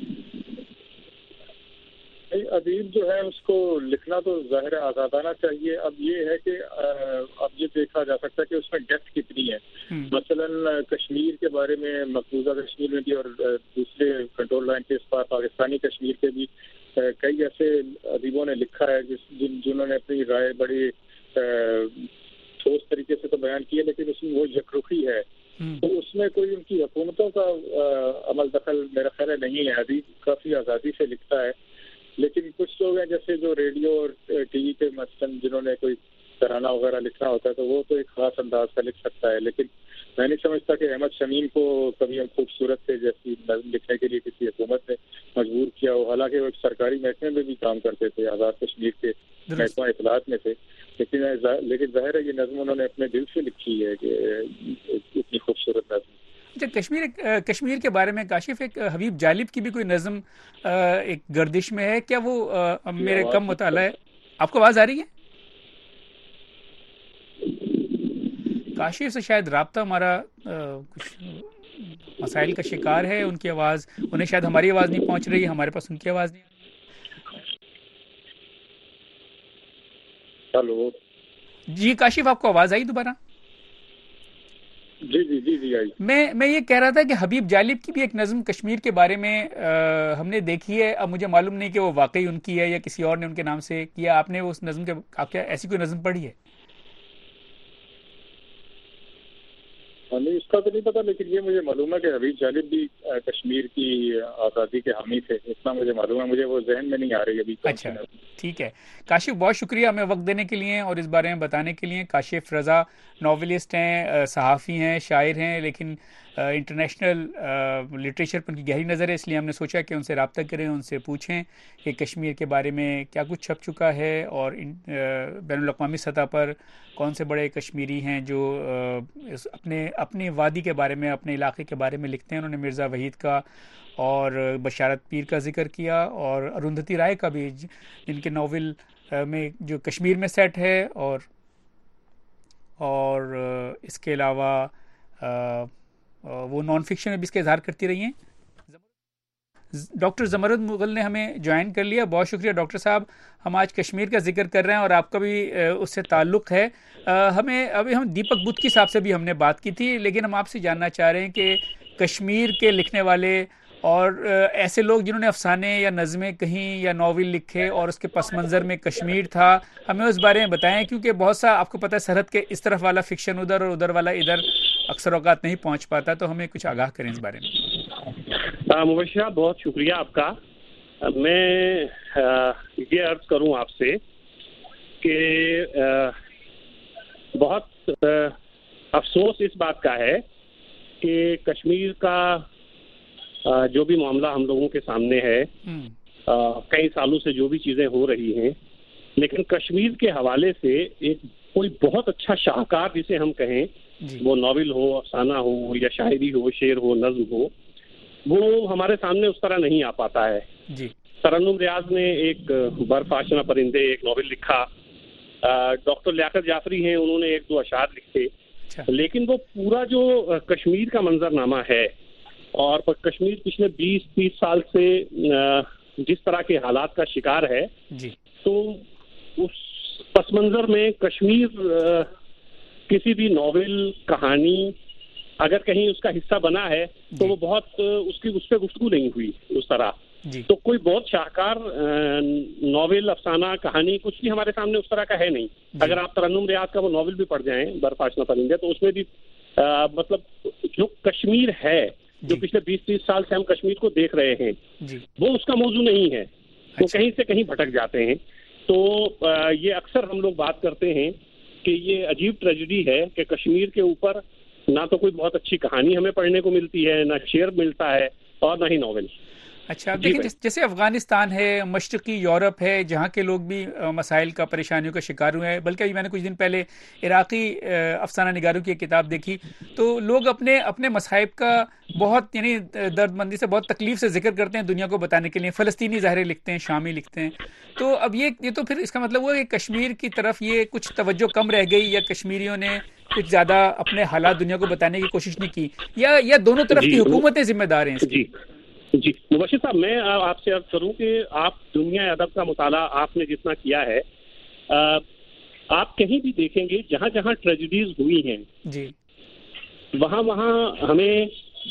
ادیب جو ہے اس کو لکھنا تو ظاہر آزادانہ چاہیے. اب یہ ہے کہ اب یہ دیکھا جا سکتا ہے کہ اس میں ڈیپتھ کتنی ہے. مثلا کشمیر کے بارے میں، مقبوضہ کشمیر میں بھی اور دوسرے کنٹرول لائن کے اس پار پاکستانی کشمیر کے بھی کئی ایسے ادیبوں نے لکھا ہے جس جن جنہوں نے اپنی رائے بڑی ٹھوس طریقے سے تو بیان کی ہے، لیکن اس میں وہ یکرخی ہے تو اس میں کوئی ان کی حکومتوں کا عمل دخل میرا خیال ہے نہیں ہے. ابھی کافی آزادی سے لکھتا ہے, لیکن کچھ لوگ ہیں جیسے جو ریڈیو اور ٹی وی پہ مثلاً جنہوں نے کوئی ترانہ وغیرہ لکھنا ہوتا ہے تو وہ تو ایک خاص انداز کا لکھ سکتا ہے, لیکن میں نہیں سمجھتا کہ احمد شمیم کو کبھی ہم خوبصورت سے جیسی نظم لکھنے کے لیے کسی حکومت نے مجبور کیا ہو. حالانکہ وہ ایک سرکاری محکمے میں بھی کام کرتے تھے, آزاد کشمیر کے محکمہ اطلاعات میں تھے, لیکن لیکن ظاہر ہے یہ نظم انہوں نے اپنے دل سے لکھی ہے کہ اتنی خوبصورت نظم. اچھا, کشمیر کشمیر کے بارے میں کاشف ایک حبیب جالب کی بھی کوئی نظم ایک گردش میں ہے کیا؟ وہ میرے کم مطالعہ ہے. آپ کو آواز آ رہی ہے؟ کاشف سے شاید رابطہ ہمارا کچھ مسائل کا شکار ہے, ان کی آواز انہیں شاید ہماری آواز نہیں پہنچ رہی, ہمارے پاس ان کی آواز نہیں. ہلو جی کاشف, آپ کو آواز آئی دوبارہ؟ جی جی جی جی آئی. میں میں یہ کہہ رہا تھا کہ حبیب جالب کی بھی ایک نظم کشمیر کے بارے میں ہم نے دیکھی ہے. اب مجھے معلوم نہیں کہ وہ واقعی ان کی ہے یا کسی اور نے ان کے نام سے کیا. آپ نے اس نظم کے آپ کیا ایسی کوئی نظم پڑھی ہے؟ نہیں, اس کا تو نہیں پتا, لیکن یہ مجھے معلوم ہے کہ حبیب جالب بھی کشمیر کی آزادی کے حامی تھے, اتنا مجھے معلوم ہے. مجھے وہ ذہن میں نہیں آ رہی ابھی. اچھا ٹھیک ہے کاشف, بہت شکریہ ہمیں وقت دینے کے لیے اور اس بارے میں بتانے کے لیے. کاشف رضا ناولسٹ ہیں, صحافی ہیں, شاعر ہیں, لیکن انٹرنیشنل لٹریچر پر ان کی گہری نظر ہے, اس لیے ہم نے سوچا کہ ان سے رابطہ کریں, ان سے پوچھیں کہ کشمیر کے بارے میں کیا کچھ چھپ چکا ہے اور بین الاقوامی سطح پر کون سے بڑے کشمیری ہیں جو اپنے اپنی وادی کے بارے میں, اپنے علاقے کے بارے میں لکھتے ہیں. انہوں نے مرزا وحید کا اور بشارت پیر کا ذکر کیا اور اروندھتی رائے کا بھی, جن کے ناول میں جو کشمیر میں سیٹ ہے, اور اور اس کے علاوہ وہ نان فکشن میں بھی اس کا اظہار کرتی رہی ہیں. ڈاکٹر زمرد مغل نے ہمیں جوائن کر لیا. بہت شکریہ ڈاکٹر صاحب. ہم آج کشمیر کا ذکر کر رہے ہیں اور آپ کا بھی اس سے تعلق ہے. ہمیں ابھی ہم دیپک بدھ کی صاحب سے بھی ہم نے بات کی تھی, لیکن ہم آپ سے جاننا چاہ رہے ہیں کہ کشمیر کے لکھنے والے اور ایسے لوگ جنہوں نے افسانے یا نظمیں کہیں یا ناول لکھے اور اس کے پس منظر میں کشمیر تھا, ہمیں اس بارے میں بتائیں, کیونکہ بہت سا آپ کو پتہ ہے سرحد کے اس طرف والا فکشن ادھر اور ادھر والا ادھر اکثر اوقات نہیں پہنچ پاتا, تو ہمیں کچھ آگاہ کریں اس بارے میں. مبشرہ, بہت شکریہ آپ کا. میں یہ عرض کروں آپ سے کہ بہت افسوس اس بات کا ہے کہ کشمیر کا جو بھی معاملہ ہم لوگوں کے سامنے ہے, کئی سالوں سے جو بھی چیزیں ہو رہی ہیں, لیکن کشمیر کے حوالے سے ایک کوئی بہت اچھا شاہکار جسے ہم کہیں, وہ ناول ہو, افسانہ ہو یا شاعری ہو, شعر ہو, نظم ہو, وہ ہمارے سامنے اس طرح نہیں آ پاتا ہے. جی. ترنم ریاض نے ایک برف آشنا پرندے ایک ناول لکھا, ڈاکٹر لیاقت جعفری ہیں, انہوں نے ایک دو اشعار لکھے, لیکن وہ پورا جو کشمیر کا منظرنامہ ہے اور کشمیر پچھلے بیس تیس سال سے جس طرح کے حالات کا شکار ہے, جی, تو اس پس منظر میں کشمیر کسی بھی ناول کہانی اگر کہیں اس کا حصہ بنا ہے تو وہ بہت اس کی اس پہ گفتگو نہیں ہوئی اس طرح. جی. تو کوئی بہت شاہکار ناول افسانہ کہانی کچھ بھی ہمارے سامنے اس طرح کا ہے نہیں. جی. اگر آپ ترنم ریاض کا وہ ناول بھی پڑھ جائیں برف آشنا پرندے, تو اس میں بھی آ, مطلب جو کشمیر ہے, جو جی. پچھلے بیس تیس سال سے ہم کشمیر کو دیکھ رہے ہیں, جی, وہ اس کا موضوع نہیں ہے. تو اچھا. کہیں سے کہیں بھٹک جاتے ہیں. تو آ, یہ اکثر ہم لوگ بات کرتے ہیں کہ یہ عجیب ٹریجڈی ہے کہ کشمیر کے اوپر نہ تو کوئی بہت اچھی کہانی ہمیں پڑھنے کو ملتی ہے, نہ شعر ملتا ہے, اور نہ ہی ناول. اچھا, دیکھیں جیسے افغانستان ہے, مشرقی یورپ ہے, جہاں کے لوگ بھی مسائل کا پریشانیوں کا شکار ہوئے ہیں. بلکہ میں نے کچھ دن پہلے عراقی افسانہ نگاروں کی ایک کتاب دیکھی, تو لوگ اپنے اپنے مصائب کا بہت یعنی درد مندی سے, بہت تکلیف سے ذکر کرتے ہیں دنیا کو بتانے کے لیے. فلسطینی ظاہرے لکھتے ہیں, شامی لکھتے ہیں. تو اب یہ یہ تو پھر اس کا مطلب وہ ہے کہ کشمیر کی طرف یہ کچھ توجہ کم رہ گئی, یا کشمیریوں نے کچھ زیادہ اپنے حالات دنیا کو بتانے کی کوشش نہیں کی, یا یا دونوں طرف کی حکومتیں ذمہ دار ہیں اس کی؟ جی مبشر صاحب, میں آپ سے عرض کروں کہ آپ دنیا ادب کا مطالعہ آپ نے جتنا کیا ہے, آپ کہیں بھی دیکھیں گے جہاں جہاں ٹریجڈیز ہوئی ہیں, جی, وہاں وہاں ہمیں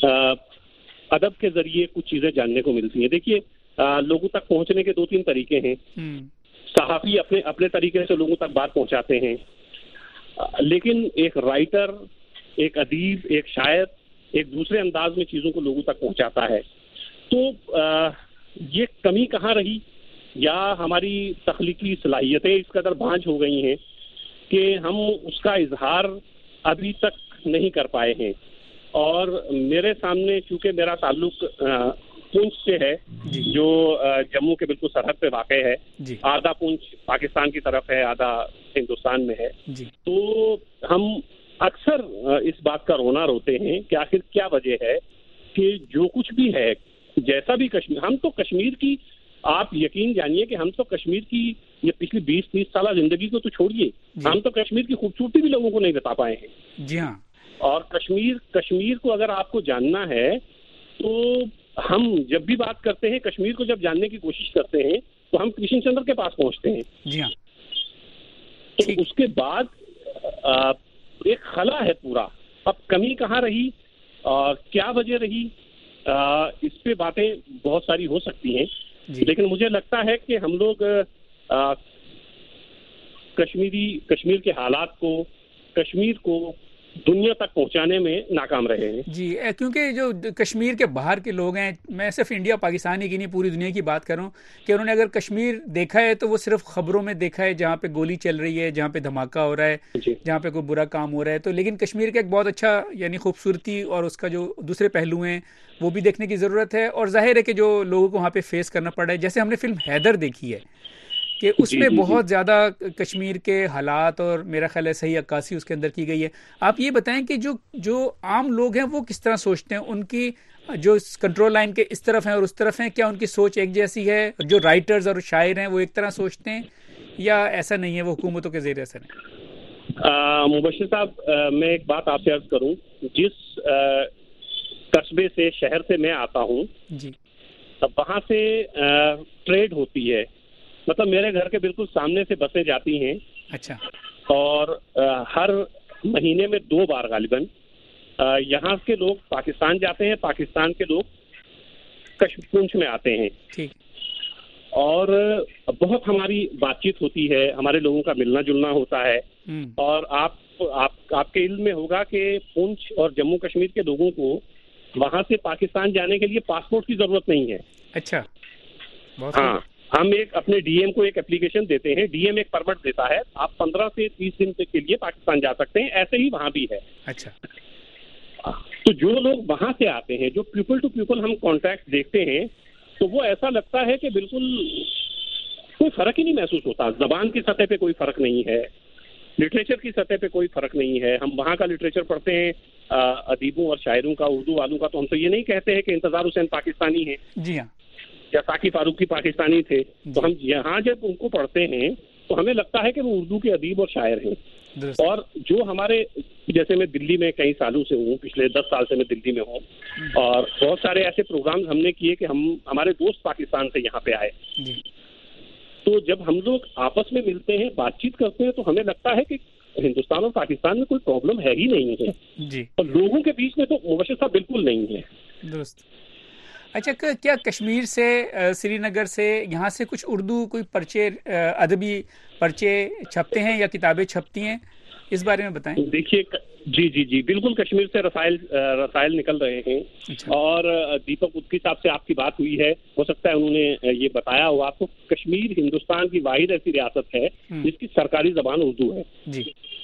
ادب کے ذریعے کچھ چیزیں جاننے کو ملتی ہیں. دیکھیے, لوگوں تک پہنچنے کے دو تین طریقے ہیں. صحافی اپنے اپنے طریقے سے لوگوں تک بات پہنچاتے ہیں, لیکن ایک رائٹر ایک ادیب، ایک شاعر ایک دوسرے انداز میں چیزوں کو لوگوں تک پہنچاتا ہے. تو یہ کمی کہاں رہی، یا ہماری تخلیقی صلاحیتیں اس قدر بھانج ہو گئی ہیں کہ ہم اس کا اظہار ابھی تک نہیں کر پائے ہیں. اور میرے سامنے چونکہ میرا تعلق پونچھ سے ہے جو جموں کے بالکل سرحد پہ واقع ہے، آدھا پونچھ پاکستان کی طرف ہے، آدھا ہندوستان میں ہے، تو ہم اکثر اس بات کا رونا روتے ہیں کہ آخر کیا وجہ ہے کہ جو کچھ بھی ہے، جیسا بھی کشمیر، ہم تو کشمیر کی، آپ یقین جانیے کہ ہم تو کشمیر کی یہ پچھلی بیس تیس سالہ زندگی کو تو چھوڑیے، ہم تو کشمیر کی خوبصورتی بھی لوگوں کو نہیں بتا پائے ہیں. جی ہاں. اور کشمیر کشمیر کو اگر آپ کو جاننا ہے تو ہم جب بھی بات کرتے ہیں، کشمیر کو جب جاننے کی کوشش کرتے ہیں تو ہم کرشن چندر کے پاس پہنچتے ہیں. جی ہاں. تو اس کے بعد ایک خلا ہے پورا. اب کمی کہاں رہی اور کیا وجہ رہی، اس پہ باتیں بہت ساری ہو سکتی ہیں، لیکن مجھے لگتا ہے کہ ہم لوگ کشمیری کشمیر کے حالات کو، کشمیر کو دنیا تک پہنچانے میں ناکام رہے ہیں. جی، کیونکہ جو کشمیر کے باہر کے لوگ ہیں، میں صرف انڈیا پاکستان ہی کی نہیں پوری دنیا کی بات کر رہا ہوں، کہ انہوں نے اگر کشمیر دیکھا ہے تو وہ صرف خبروں میں دیکھا ہے جہاں پہ گولی چل رہی ہے، جہاں پہ دھماکہ ہو رہا ہے، جہاں پہ کوئی برا کام ہو رہا ہے. تو لیکن کشمیر کا ایک بہت اچھا یعنی خوبصورتی اور اس کا جو دوسرے پہلو ہیں وہ بھی دیکھنے کی ضرورت ہے. اور ظاہر ہے کہ جو لوگوں کو وہاں پہ فیس کرنا پڑ رہا ہے، جیسے ہم نے فلم حیدر دیکھی ہے کہ اس میں بہت زیادہ کشمیر کے حالات اور میرا خیال ہے صحیح عکاسی اس کے اندر کی گئی ہے. آپ یہ بتائیں کہ جو جو عام لوگ ہیں وہ کس طرح سوچتے ہیں، ان کی جو کنٹرول لائن کے اس طرف ہیں اور اس طرف ہیں، کیا ان کی سوچ ایک جیسی ہے؟ جو رائٹرز اور شاعر ہیں وہ ایک طرح سوچتے ہیں یا ایسا نہیں ہے، وہ حکومتوں کے زیر اثر ہیں؟ مبشر صاحب، میں ایک بات آپ سے عرض کروں، جس قصبے سے، شہر سے میں آتا ہوں جی، وہاں سے ٹریڈ ہوتی ہے، مطلب میرے گھر کے بالکل سامنے سے بسیں جاتی ہیں. اچھا. اور ہر مہینے میں دو بار غالباً یہاں کے لوگ پاکستان جاتے ہیں، پاکستان کے لوگ پونچھ میں آتے ہیں. ٹھیک. اور بہت ہماری بات چیت ہوتی ہے، ہمارے لوگوں کا ملنا جلنا ہوتا ہے. اور آپ آپ آپ کے علم میں ہوگا کہ پونچھ اور جموں کشمیر کے لوگوں کو وہاں سے پاکستان جانے کے لیے پاسپورٹ کی ضرورت نہیں ہے. اچھا. ہاں، ہم ایک اپنے ڈی ایم کو ایک اپلیکیشن دیتے ہیں، ڈی ایم ایک پرمٹ دیتا ہے، آپ پندرہ سے تیس دن کے لیے پاکستان جا سکتے ہیں. ایسے ہی وہاں بھی ہے. اچھا. تو جو لوگ وہاں سے آتے ہیں، جو پیپل ٹو پیپل ہم کانٹیکٹ دیکھتے ہیں، تو وہ ایسا لگتا ہے کہ بالکل کوئی فرق ہی نہیں محسوس ہوتا. زبان کی سطح پہ کوئی فرق نہیں ہے، لٹریچر کی سطح پہ کوئی فرق نہیں ہے. ہم وہاں کا لٹریچر پڑھتے ہیں، ادیبوں اور شاعروں کا، اردو والوں کا، تو ہم تو یہ نہیں کہتے ہیں کہ انتظار حسین پاکستانی ہے. جی ہاں. یا ساقی فاروقی پاکستانی تھے. تو ہم یہاں جب ان کو پڑھتے ہیں تو ہمیں لگتا ہے کہ وہ اردو کے ادیب اور شاعر ہیں. اور جو ہمارے، جیسے میں دلی میں کئی سالوں سے ہوں، پچھلے دس سال سے میں دلی میں ہوں، اور بہت سارے ایسے پروگرامز ہم نے کیے کہ ہم ہمارے دوست پاکستان سے یہاں پہ آئے. تو جب ہم لوگ آپس میں ملتے ہیں، بات چیت کرتے ہیں، تو ہمیں لگتا ہے کہ ہندوستان اور پاکستان میں کوئی پرابلم ہے ہی نہیں ہے. جی. اور لوگوں کے بیچ میں تو مبشر صاحب بالکل نہیں ہے. درست. اچھا، کیا کشمیر سے، سری نگر سے، یہاں سے کچھ اردو کوئی پرچے، ادبی پرچے چھپتے ہیں یا کتابیں چھپتی ہیں؟ اس بارے میں بتائیں. دیکھیے، جی جی جی بالکل، کشمیر سے رسائل رسائل نکل رہے ہیں. اچھا. اور دیپک ادکی صاحب سے آپ کی بات ہوئی ہے، ہو سکتا ہے انہوں نے یہ بتایا ہو آپ کو. کشمیر ہندوستان کی واحد ایسی ریاست ہے جس کی سرکاری زبان اردو ہے. جی.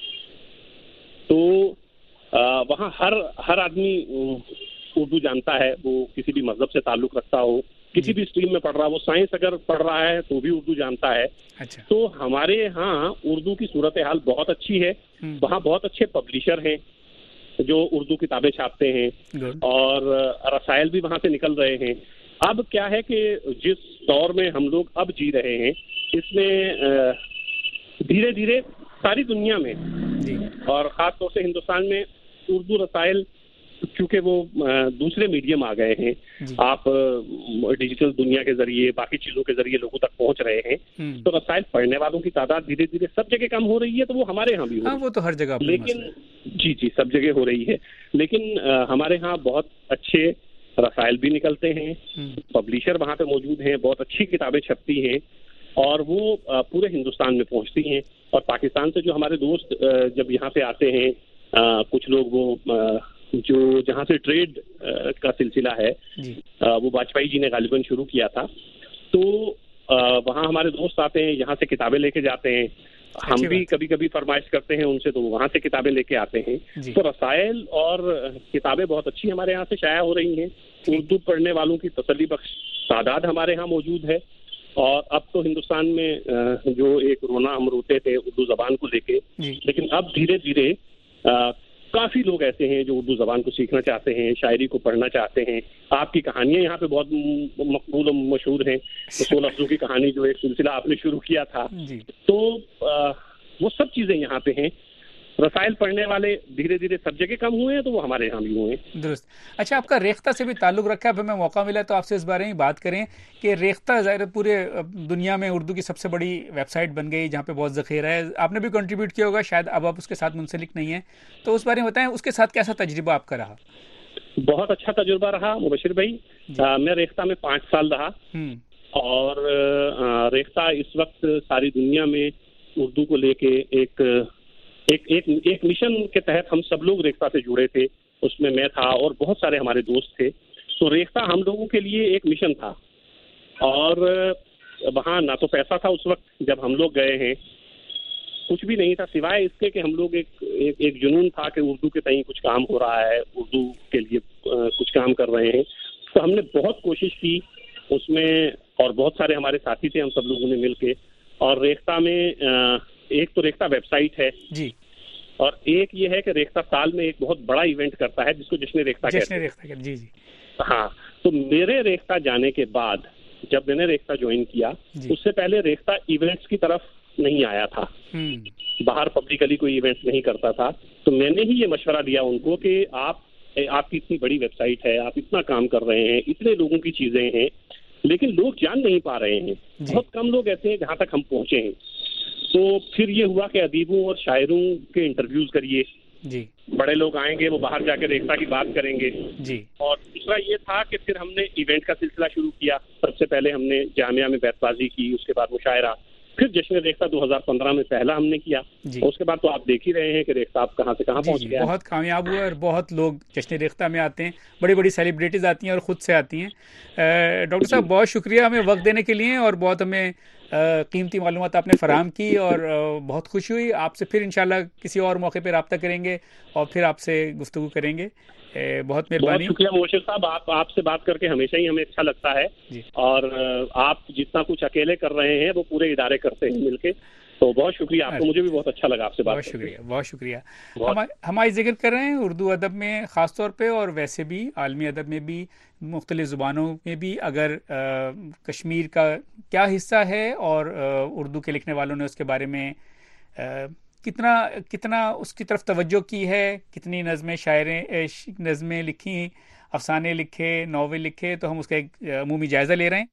تو وہاں ہر ہر آدمی اردو جانتا ہے، وہ کسی بھی مذہب سے تعلق رکھتا ہو، کسی بھی اسٹریم میں پڑھ رہا ہے، وہ سائنس اگر پڑھ رہا ہے تو بھی اردو جانتا ہے. اچھا. تو ہمارے ہاں اردو کی صورتحال بہت اچھی ہے. وہاں بہت اچھے پبلشر ہیں جو اردو کتابیں چھاپتے ہیں، اور رسائل بھی وہاں سے نکل رہے ہیں. اب کیا ہے کہ جس دور میں ہم لوگ اب جی رہے ہیں، اس میں دھیرے دھیرے ساری دنیا میں اور خاص طور سے ہندوستان میں اردو رسائل، کیونکہ وہ دوسرے میڈیم آ گئے ہیں، آپ ڈیجیٹل دنیا کے ذریعے، باقی چیزوں کے ذریعے لوگوں تک پہنچ رہے ہیں، تو رسائل پڑھنے والوں کی تعداد دھیرے دھیرے سب جگہ کم ہو رہی ہے. تو وہ ہمارے ہاں بھی ہو رہی ہے. وہ تو ہر جگہ، لیکن جی جی سب جگہ ہو رہی ہے. لیکن ہمارے ہاں بہت اچھے رسائل بھی نکلتے ہیں، پبلشر وہاں پہ موجود ہیں، بہت اچھی کتابیں چھپتی ہیں، اور وہ پورے ہندوستان میں پہنچتی ہیں. اور پاکستان سے جو ہمارے دوست جب یہاں پہ آتے ہیں کچھ لوگ وہ جو جہاں سے ٹریڈ کا سلسلہ ہے وہ واجپئی جی نے غالباً شروع کیا تھا، تو وہاں ہمارے دوست آتے ہیں، یہاں سے کتابیں لے کے جاتے ہیں، ہم بھی کبھی کبھی فرمائش کرتے ہیں ان سے تو وہاں سے کتابیں لے کے آتے ہیں. تو رسائل اور کتابیں بہت اچھی ہمارے یہاں سے شائع ہو رہی ہیں. اردو پڑھنے والوں کی تسلی بخش تعداد ہمارے یہاں موجود ہے. اور اب تو ہندوستان میں جو ایک رونا ہم روتے تھے اردو زبان کو لے کے، لیکن اب دھیرے دھیرے کافی لوگ ایسے ہیں جو اردو زبان کو سیکھنا چاہتے ہیں، شاعری کو پڑھنا چاہتے ہیں. آپ کی کہانیاں یہاں پہ بہت مقبول و مشہور ہیں. رسول افزو کی کہانی جو ایک سلسلہ آپ نے شروع کیا تھا، تو وہ سب چیزیں یہاں پہ ہیں. رسائل پڑھنے والے دھیرے دھیرے سب جگہ کم ہوئے ہیں، تو وہ ہمارے یہاں بھی ہوئے ہیں. درست. اچھا، آپ کا ریختہ سے بھی تعلق رکھا ہے. اب ہمیں موقع ملا تو آپ سے اس بارے میں بات کریں کہ ریختہ ظاہر پورے دنیا میں اردو کی سب سے بڑی ویب سائٹ بن گئی جہاں پہ بہت ذخیرہ ہے. آپ نے بھی کنٹریبیوٹ کیا ہوگا، شاید اب آپ اس کے ساتھ منسلک نہیں ہیں، تو اس بارے میں بتائیں اس کے ساتھ کیسا تجربہ آپ کا رہا؟ بہت اچھا تجربہ رہا مبشر بھائی. میں ریختہ میں پانچ سال رہا، اور ریختہ اس وقت ساری دنیا میں اردو کو لے کے ایک ایک ایک ایک مشن کے تحت ہم سب لوگ ریختہ سے جڑے تھے. اس میں میں تھا اور بہت سارے ہمارے دوست تھے. تو ریختہ ہم لوگوں کے لیے ایک مشن تھا، اور وہاں نہ تو پیسہ تھا اس وقت جب ہم لوگ گئے ہیں، کچھ بھی نہیں تھا سوائے اس کے کہ ہم لوگ ایک ایک جنون تھا کہ اردو کے تئیں کچھ کام ہو رہا ہے، اردو کے لیے کچھ کام کر رہے ہیں. تو ہم نے بہت کوشش کی اس میں، اور بہت سارے ہمارے ساتھی تھے، ہم سب لوگوں نے مل کے. اور ریختہ میں ایک تو ریختہ ویب سائٹ ہے جی، اور ایک یہ ہے کہ ریختہ سال میں ایک بہت بڑا ایونٹ کرتا ہے جس کو جشن ریختہ کہتے ہیں. ریختہ جی جی ہاں. تو میرے ریختہ جانے کے بعد جب میں نے ریختہ جوائن کیا، اس سے پہلے ریختہ ایونٹس کی طرف نہیں آیا تھا، باہر پبلکلی کوئی ایونٹس نہیں کرتا تھا. تو میں نے ہی یہ مشورہ دیا ان کو کہ آپ آپ کی اتنی بڑی ویب سائٹ ہے، آپ اتنا کام کر رہے ہیں، اتنے لوگوں کی چیزیں ہیں، لیکن لوگ جان نہیں پا رہے ہیں. بہت کم لوگ ایسے ہیں جہاں تک ہم پہنچے ہیں. تو پھر یہ ہوا کہ ادیبوں اور شاعروں کے انٹرویوز کریے جی. بڑے لوگ آئیں گے، وہ باہر جا کے ریختہ کی بات کریں گے جی. اور دوسرا یہ تھا کہ پھر ہم نے ایونٹ کا سلسلہ شروع کیا. سب سے پہلے ہم نے جامعہ میں بیت بازی کی، اس کے بعد مشاعرہ، پھر جشن ریختہ دو ہزار پندرہ میں پہلا ہم نے کیا جی. اور اس کے بعڈ تو آپ دیکھ ہی رہے ہیں کہ ریختہ آپ کہاں سے کہاں جی پہنچ جی. گیا. بہت کامیاب ہوا، اور بہت لوگ جشن ریختہ میں آتے ہیں، بڑی بڑی سیلیبریٹیز آتی ہیں اور خود سے آتی ہیں. ڈاکٹر صاحب بہت شکریہ ہمیں وقت دینے کے لیے، اور بہت ہمیں قیمتی معلومات آپ نے فراہم کی، اور بہت خوشی ہوئی. آپ سے پھر انشاءاللہ کسی اور موقع پہ رابطہ کریں گے اور پھر آپ سے گفتگو کریں گے. بہت مہربانی. بہت شکریہ مبشر صاحب، آپ آپ سے بات کر کے ہمیشہ ہی ہمیں اچھا لگتا ہے جی. اور آپ جتنا کچھ اکیلے کر رہے ہیں وہ پورے ادارے کرتے ہیں مل کے، تو بہت شکریہ آپ کو. مجھے بھی بہت اچھا لگا آپ سے بات. بہت شکریہ بہت شکریہ. ہم آج ذکر کر رہے ہیں اردو ادب میں خاص طور پہ، اور ویسے بھی عالمی ادب میں بھی، مختلف زبانوں میں بھی، اگر کشمیر کا کیا حصہ ہے اور اردو کے لکھنے والوں نے اس کے بارے میں کتنا کتنا اس کی طرف توجہ کی ہے، کتنی نظمیں شاعریں نظمیں لکھی، افسانے لکھے، ناول لکھے، تو ہم اس کا ایک عمومی جائزہ لے رہے ہیں.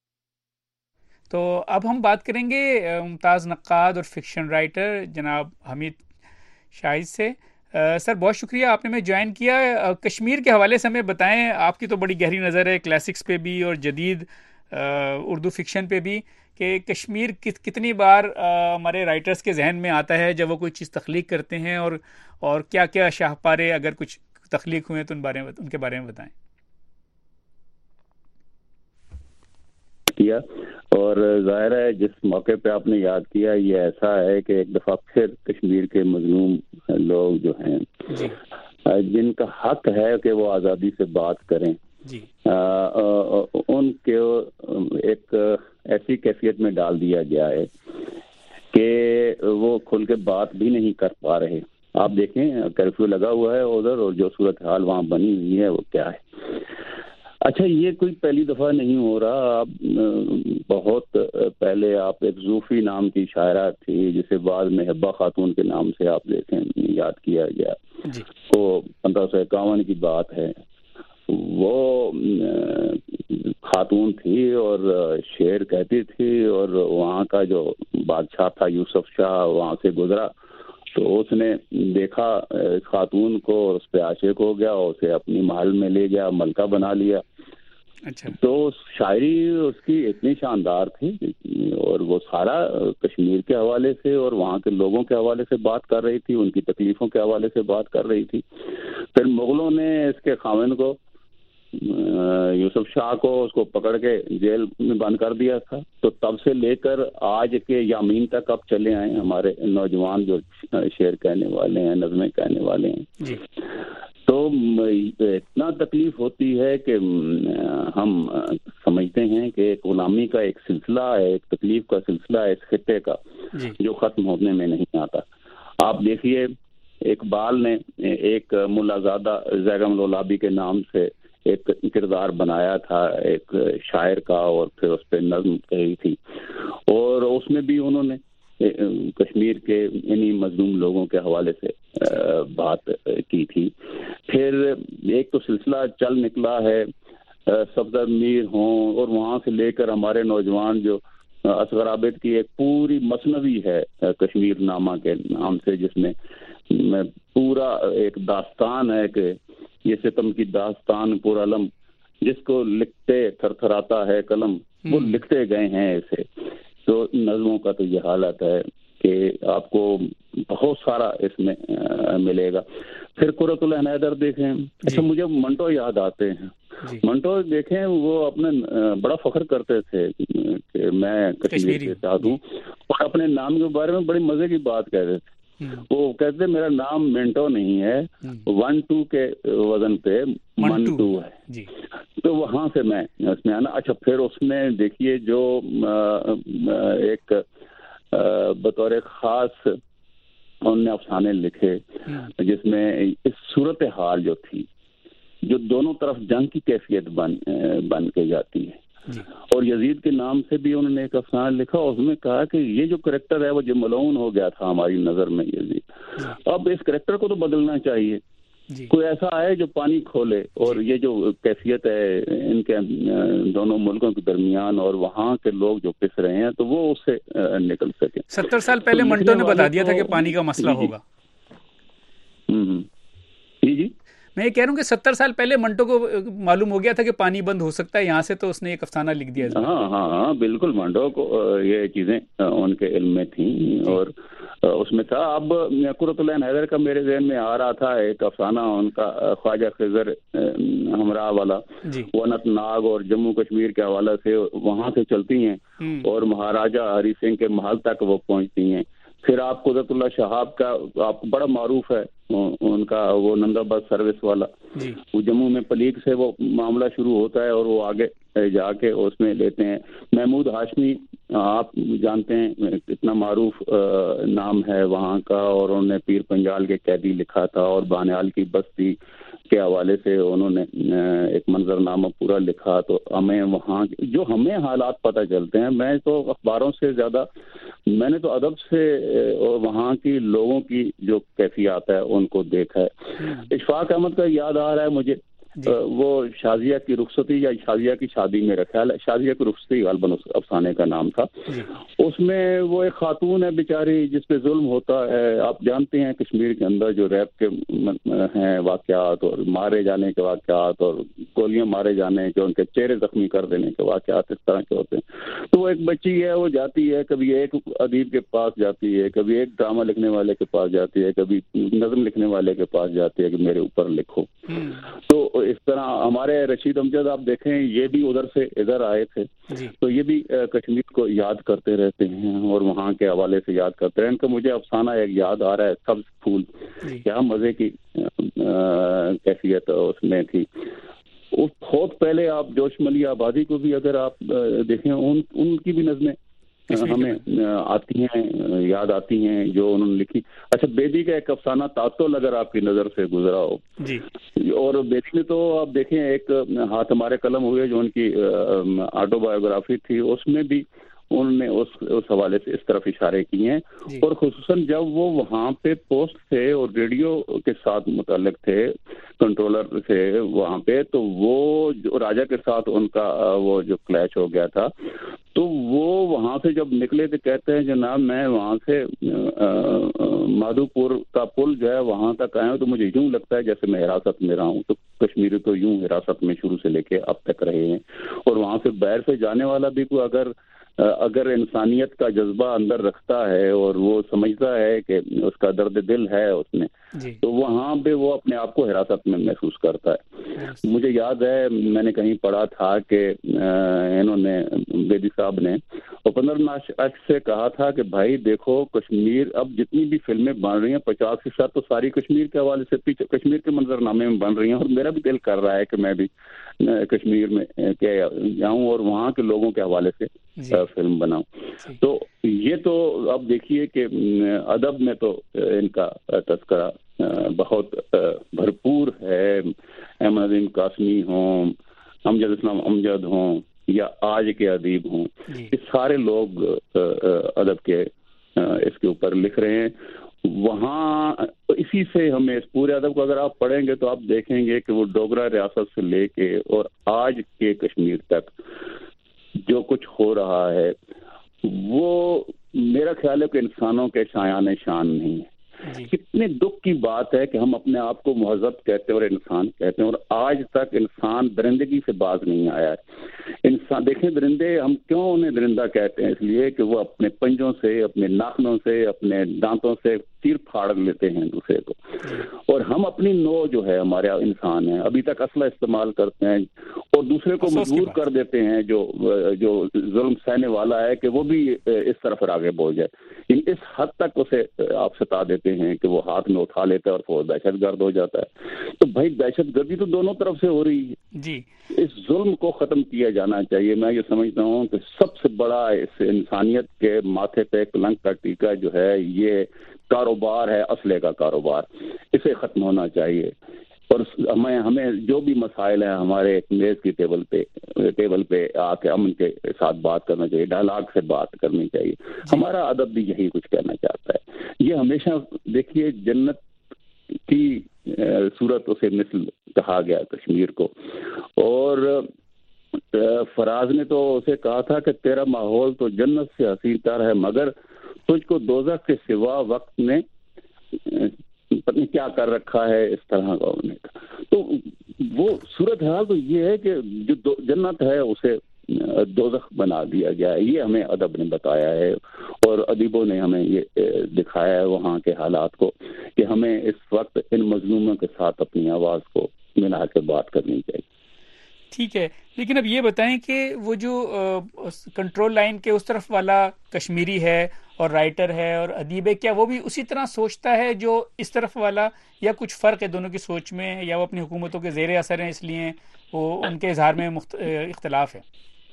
تو اب ہم بات کریں گے ممتاز نقاد اور فکشن رائٹر جناب حمید شاہد سے. سر بہت شکریہ آپ نے ہمیں جوائن کیا. کشمیر کے حوالے سے ہمیں بتائیں، آپ کی تو بڑی گہری نظر ہے کلاسکس پہ بھی اور جدید اردو فکشن پہ بھی، کہ کشمیر کتنی بار ہمارے رائٹرز کے ذہن میں آتا ہے جب وہ کوئی چیز تخلیق کرتے ہیں، اور اور کیا کیا شاہپارے اگر کچھ تخلیق ہوئے تو ان بارے میں ان کے بارے میں بتائیں. کیا اور ظاہر ہے جس موقع پہ آپ نے یاد کیا یہ ایسا ہے کہ ایک دفعہ پھر کشمیر کے مظلوم لوگ جو ہیں جی. جن کا حق ہے کہ وہ آزادی سے بات کریں جی. ان کے ایک ایسی کیفیت میں ڈال دیا گیا ہے کہ وہ کھل کے بات بھی نہیں کر پا رہے. آپ دیکھیں کرفیو لگا ہوا ہے ادھر، اور جو صورتحال وہاں بنی ہوئی ہے وہ کیا ہے. اچھا یہ کوئی پہلی دفعہ نہیں ہو رہا. آپ بہت پہلے آپ ایک زوفی نام کی شاعرہ تھی جسے بعد میں حبہ خاتون کے نام سے آپ دیکھیں یاد کیا گیا جی. وہ پندرہ سو اکاون کی بات ہے. وہ خاتون تھی اور شعر کہتی تھی، اور وہاں کا جو بادشاہ تھا یوسف شاہ وہاں سے گزرا تو اس نے دیکھا اس خاتون کو اور اس پہ عاشق ہو گیا اور اسے اپنی محل میں لے گیا، ملکہ بنا لیا. اچھا. تو شاعری اس کی اتنی شاندار تھی اور وہ سارا کشمیر کے حوالے سے اور وہاں کے لوگوں کے حوالے سے بات کر رہی تھی, ان کی تکلیفوں کے حوالے سے بات کر رہی تھی. پھر مغلوں نے اس کے خاوند کو, یوسف شاہ کو, اس کو پکڑ کے جیل میں بند کر دیا تھا. تو تب سے لے کر آج کے یامین تک اب چلے آئے ہمارے نوجوان جو شعر کہنے والے ہیں, نظمیں کہنے والے ہیں جی. تو اتنا تکلیف ہوتی ہے کہ ہم سمجھتے ہیں کہ ایک غلامی کا ایک سلسلہ ہے, ایک تکلیف کا سلسلہ ہے اس خطے کا, جو ختم ہونے میں نہیں آتا. آپ دیکھیے اقبال نے ایک ملا زادہ زیغم لولابی کے نام سے ایک کردار بنایا تھا ایک شاعر کا, اور پھر اس پہ نظم کہی تھی, اور اس میں بھی انہوں نے کشمیر کے انہی مظلوم لوگوں کے حوالے سے بات کی تھی. پھر ایک تو سلسلہ چل نکلا ہے صفدر میر ہوں, اور وہاں سے لے کر ہمارے نوجوان جو اصغر عابد کی ایک پوری مثنوی ہے کشمیر نامہ کے نام سے, جس میں پورا ایک داستان ہے کہ یہ ستم کی داستان پورا علم, جس کو لکھتے تھر تھراتا ہے قلم, وہ لکھتے گئے ہیں اسے. تو نظموں کا تو یہ حالت ہے کہ آپ کو بہت سارا اس میں ملے گا. پھر قرۃ العین حیدر دیکھیں. اچھا, مجھے منٹو یاد آتے ہیں. منٹو دیکھیں, وہ اپنے بڑا فخر کرتے تھے کہ میں کشمیر سے ساتھ ہوں, اور اپنے نام کے بارے میں بڑی مزے کی بات کہتے تھے. وہ کہتے میرا نام منٹو نہیں ہے, ون ٹو کے وزن پہ منٹو ہے. تو وہاں سے میں اس میں آنا. اچھا, پھر اس میں دیکھیے جو ایک بطور خاص انہوں نے افسانے لکھے, جس میں اس صورتحال جو تھی, جو دونوں طرف جنگ کی کیفیت بن بن کے جاتی ہے, اور یزید کے نام سے بھی انہوں نے ایک افسانہ لکھا. اس میں کہا کہ یہ جو کریکٹر ہے وہ جو ملعون ہو گیا تھا ہماری نظر میں یزید, اب اس کریکٹر کو تو بدلنا چاہیے. کوئی ایسا ہے جو پانی کھولے, اور یہ جو کیفیت ہے ان کے دونوں ملکوں کے درمیان اور وہاں کے لوگ جو پس رہے ہیں, تو وہ اس سے نکل سکے. ستر سال پہلے منٹو نے بتا دیا تھا کہ پانی کا مسئلہ ہوگا. جی جی میں یہ کہہ رہا ہوں کہ ستر سال پہلے منٹو کو معلوم ہو گیا تھا کہ پانی بند ہو سکتا ہے یہاں سے, تو اس نے ایک افسانہ لکھ دیا. ہاں ہاں ہاں بالکل, منٹو کو یہ چیزیں ان کے علم میں تھیں اور اس میں تھا. اب قرۃ العین حیدر کا میرے ذہن میں آ رہا تھا ایک افسانہ ان کا, خواجہ خضر ہمراہ والا. وہ اننت ناگ اور جموں کشمیر کے حوالے سے وہاں سے چلتی ہیں اور مہاراجہ ہری سنگھ کے محل تک وہ پہنچتی ہیں. پھر آپ قدرت اللہ شہاب کا آپ بڑا معروف ہے ان کا, وہ نندا بس سروس والا, وہ جموں میں پلیگ سے وہ معاملہ شروع ہوتا ہے اور وہ آگے جا کے اس میں لیتے ہیں. محمود ہاشمی آپ جانتے ہیں کتنا معروف نام ہے وہاں کا, اور انہوں نے پیر پنجال کے قیدی لکھا تھا, اور بانیال کی بستی کے حوالے سے انہوں نے ایک منظر نامہ پورا لکھا. تو ہمیں وہاں جو ہمیں حالات پتہ چلتے ہیں, میں تو اخباروں سے زیادہ میں نے تو ادب سے اور وہاں کی لوگوں کی جو کیفیات ہے ان کو دیکھا ہے. اشفاق احمد کا یاد آ رہا ہے مجھے, وہ شازیہ کی رخصتی یا شازیہ کی شادی میرا خیال ہے, شازیہ کی رخصتی غالباً اس افسانے کا نام تھا. اس میں وہ ایک خاتون ہے بیچاری جس پہ ظلم ہوتا ہے. آپ جانتے ہیں کشمیر کے اندر جو ریپ کے ہیں واقعات اور مارے جانے کے واقعات اور گولیاں مارے جانے کے, ان کے چہرے زخمی کر دینے کے واقعات اس طرح کے ہوتے ہیں. تو وہ ایک بچی ہے, وہ جاتی ہے, کبھی ایک ادیب کے پاس جاتی ہے, کبھی ایک ڈرامہ لکھنے والے کے پاس جاتی ہے, کبھی نظم لکھنے والے کے پاس جاتی ہے کہ میرے اوپر لکھو. تو اس طرح ہمارے رشید امجد آپ دیکھیں, یہ بھی ادھر سے ادھر آئے تھے, تو یہ بھی کشمیر کو یاد کرتے رہتے ہیں اور وہاں کے حوالے سے یاد کرتے ہیں. ان کا مجھے افسانہ ایک یاد آ رہا ہے, سبز پھول, کیا مزے کی کیفیت اس میں تھی. بہت پہلے آپ جوش ملی آبادی کو بھی اگر آپ دیکھیں, ان ان کی بھی نظمیں ہمیں آتی ہیں, یاد آتی ہیں جو انہوں نے لکھی. اچھا, بیدی کا ایک افسانہ تاتول اگر آپ کی نظر سے گزرا ہو, اور بیدی میں تو آپ دیکھیں ایک ہاتھ ہمارے قلم ہوئے جو ان کی آٹو بایوگرافی تھی, اس میں بھی انہوں نے اس اس حوالے سے اس طرف اشارے کیے ہیں. اور خصوصاً جب وہ وہاں پہ پوسٹ تھے اور ریڈیو کے ساتھ متعلق تھے, کنٹرولر تھے وہاں پہ, تو وہ جو راجا کے ساتھ ان کا وہ جو کلیش ہو گیا تھا, تو وہ وہاں سے جب نکلے تو کہتے ہیں جناب میں وہاں سے مادھو پور کا پل جو ہے وہاں تک آیا ہوں تو مجھے یوں لگتا ہے جیسے میں حراست میں رہا ہوں. تو کشمیری تو یوں حراست میں شروع سے لے کے اب تک رہے ہیں, اور وہاں سے باہر سے جانے والا بھی کوئی اگر اگر انسانیت کا جذبہ اندر رکھتا ہے اور وہ سمجھتا ہے کہ اس کا درد دل ہے اس میں جی. تو وہاں پہ وہ اپنے آپ کو حراست میں محسوس کرتا ہے. مجھے یاد ہے میں نے کہیں پڑھا تھا کہ انہوں نے بیدی صاحب نے اپندر ناتھ سے کہا تھا کہ بھائی دیکھو کشمیر اب جتنی بھی فلمیں بن رہی ہیں پچاس فیصد تو ساری کشمیر کے حوالے سے پیچھے کشمیر کے منظر نامے میں بن رہی ہیں, اور میرا بھی دل کر رہا ہے کہ میں بھی کشمیر میں جاؤں اور وہاں کے لوگوں کے حوالے سے جی. فلم بناؤں. تو یہ تو اب دیکھیے کہ ادب میں تو ان کا تذکرہ بہت بھرپور ہے. احمد عظیم قاسمی ہوں, امجد اسلام امجد ہوں یا آج کے ادیب ہوں, یہ سارے لوگ ادب کے اس کے اوپر لکھ رہے ہیں. وہاں اسی سے ہمیں اس پورے ادب کو اگر آپ پڑھیں گے تو آپ دیکھیں گے کہ وہ ڈوگرا ریاست سے لے کے اور آج کے کشمیر تک جو کچھ ہو رہا ہے وہ میرا خیال ہے کہ انسانوں کے شایان شان نہیں ہے. کتنے دکھ کی بات ہے کہ ہم اپنے آپ کو مہذب کہتے ہیں اور انسان کہتے ہیں, اور آج تک انسان درندگی سے باز نہیں آیا ہے. انسان دیکھیں درندے ہم کیوں انہیں درندہ کہتے ہیں, اس لیے کہ وہ اپنے پنجوں سے اپنے ناخنوں سے اپنے دانتوں سے تیر پھاڑ لیتے ہیں دوسرے کو, اور ہم اپنی نوع جو ہے ہمارے انسان ہیں ابھی تک اسلحہ استعمال کرتے ہیں اور دوسرے کو مجبور کر دیتے ہیں جو جو ظلم سہنے والا ہے کہ وہ بھی اس طرف آگے بڑھ جائے. اس حد تک اسے آپ ستا دیتے ہیں کہ وہ ہاتھ میں اٹھا لیتا ہے اور وہ دہشت گرد ہو جاتا ہے. تو بھائی دہشت گردی تو دونوں طرف سے ہو رہی ہے جی. اس ظلم کو ختم کیا جانا چاہیے. میں یہ سمجھتا ہوں کہ سب سے بڑا اس انسانیت کے ماتھے پہ کلنک کا ٹیکا جو ہے یہ کاروبار ہے, اسلحے کا کاروبار. اسے ختم ہونا چاہیے, اور ہمیں ہمیں جو بھی مسائل ہیں ہمارے میز کی ٹیبل پہ ٹیبل پہ آ کے امن کے ساتھ بات کرنا چاہیے, ڈائلاگ سے بات کرنی چاہیے. ہمارا ادب بھی یہی کچھ کہنا چاہتا ہے. یہ ہمیشہ دیکھیے جنت کی صورت اسے مثل کہا گیا کشمیر کو, اور فراز نے تو اسے کہا تھا کہ تیرا ماحول تو جنت سے حسین تر ہے مگر تجھ کو دوزخ کے سوا وقت نے پتہ نہیں کیا کر رکھا ہے اس طرح کا ہونے کا. تو وہ صورتحال تو یہ ہے کہ جو جنت ہے اسے دوزخ بنا دیا گیا ہے. یہ ہمیں ادب نے بتایا ہے اور ادیبوں نے ہمیں یہ دکھایا ہے وہاں کے حالات کو کہ ہمیں اس وقت ان مظلوموں کے ساتھ اپنی آواز کو ملا کے بات کرنی چاہیے. ٹھیک ہے, لیکن اب یہ بتائیں کہ وہ جو کنٹرول لائن کے اس طرف والا کشمیری ہے اور رائٹر ہے اور ادیب ہے, کیا وہ بھی اسی طرح سوچتا ہے جو اس طرف والا, یا کچھ فرق ہے دونوں کی سوچ میں, یا وہ اپنی حکومتوں کے زیر اثر ہیں اس لیے وہ ان کے اظہار میں مخت... اختلاف ہے؟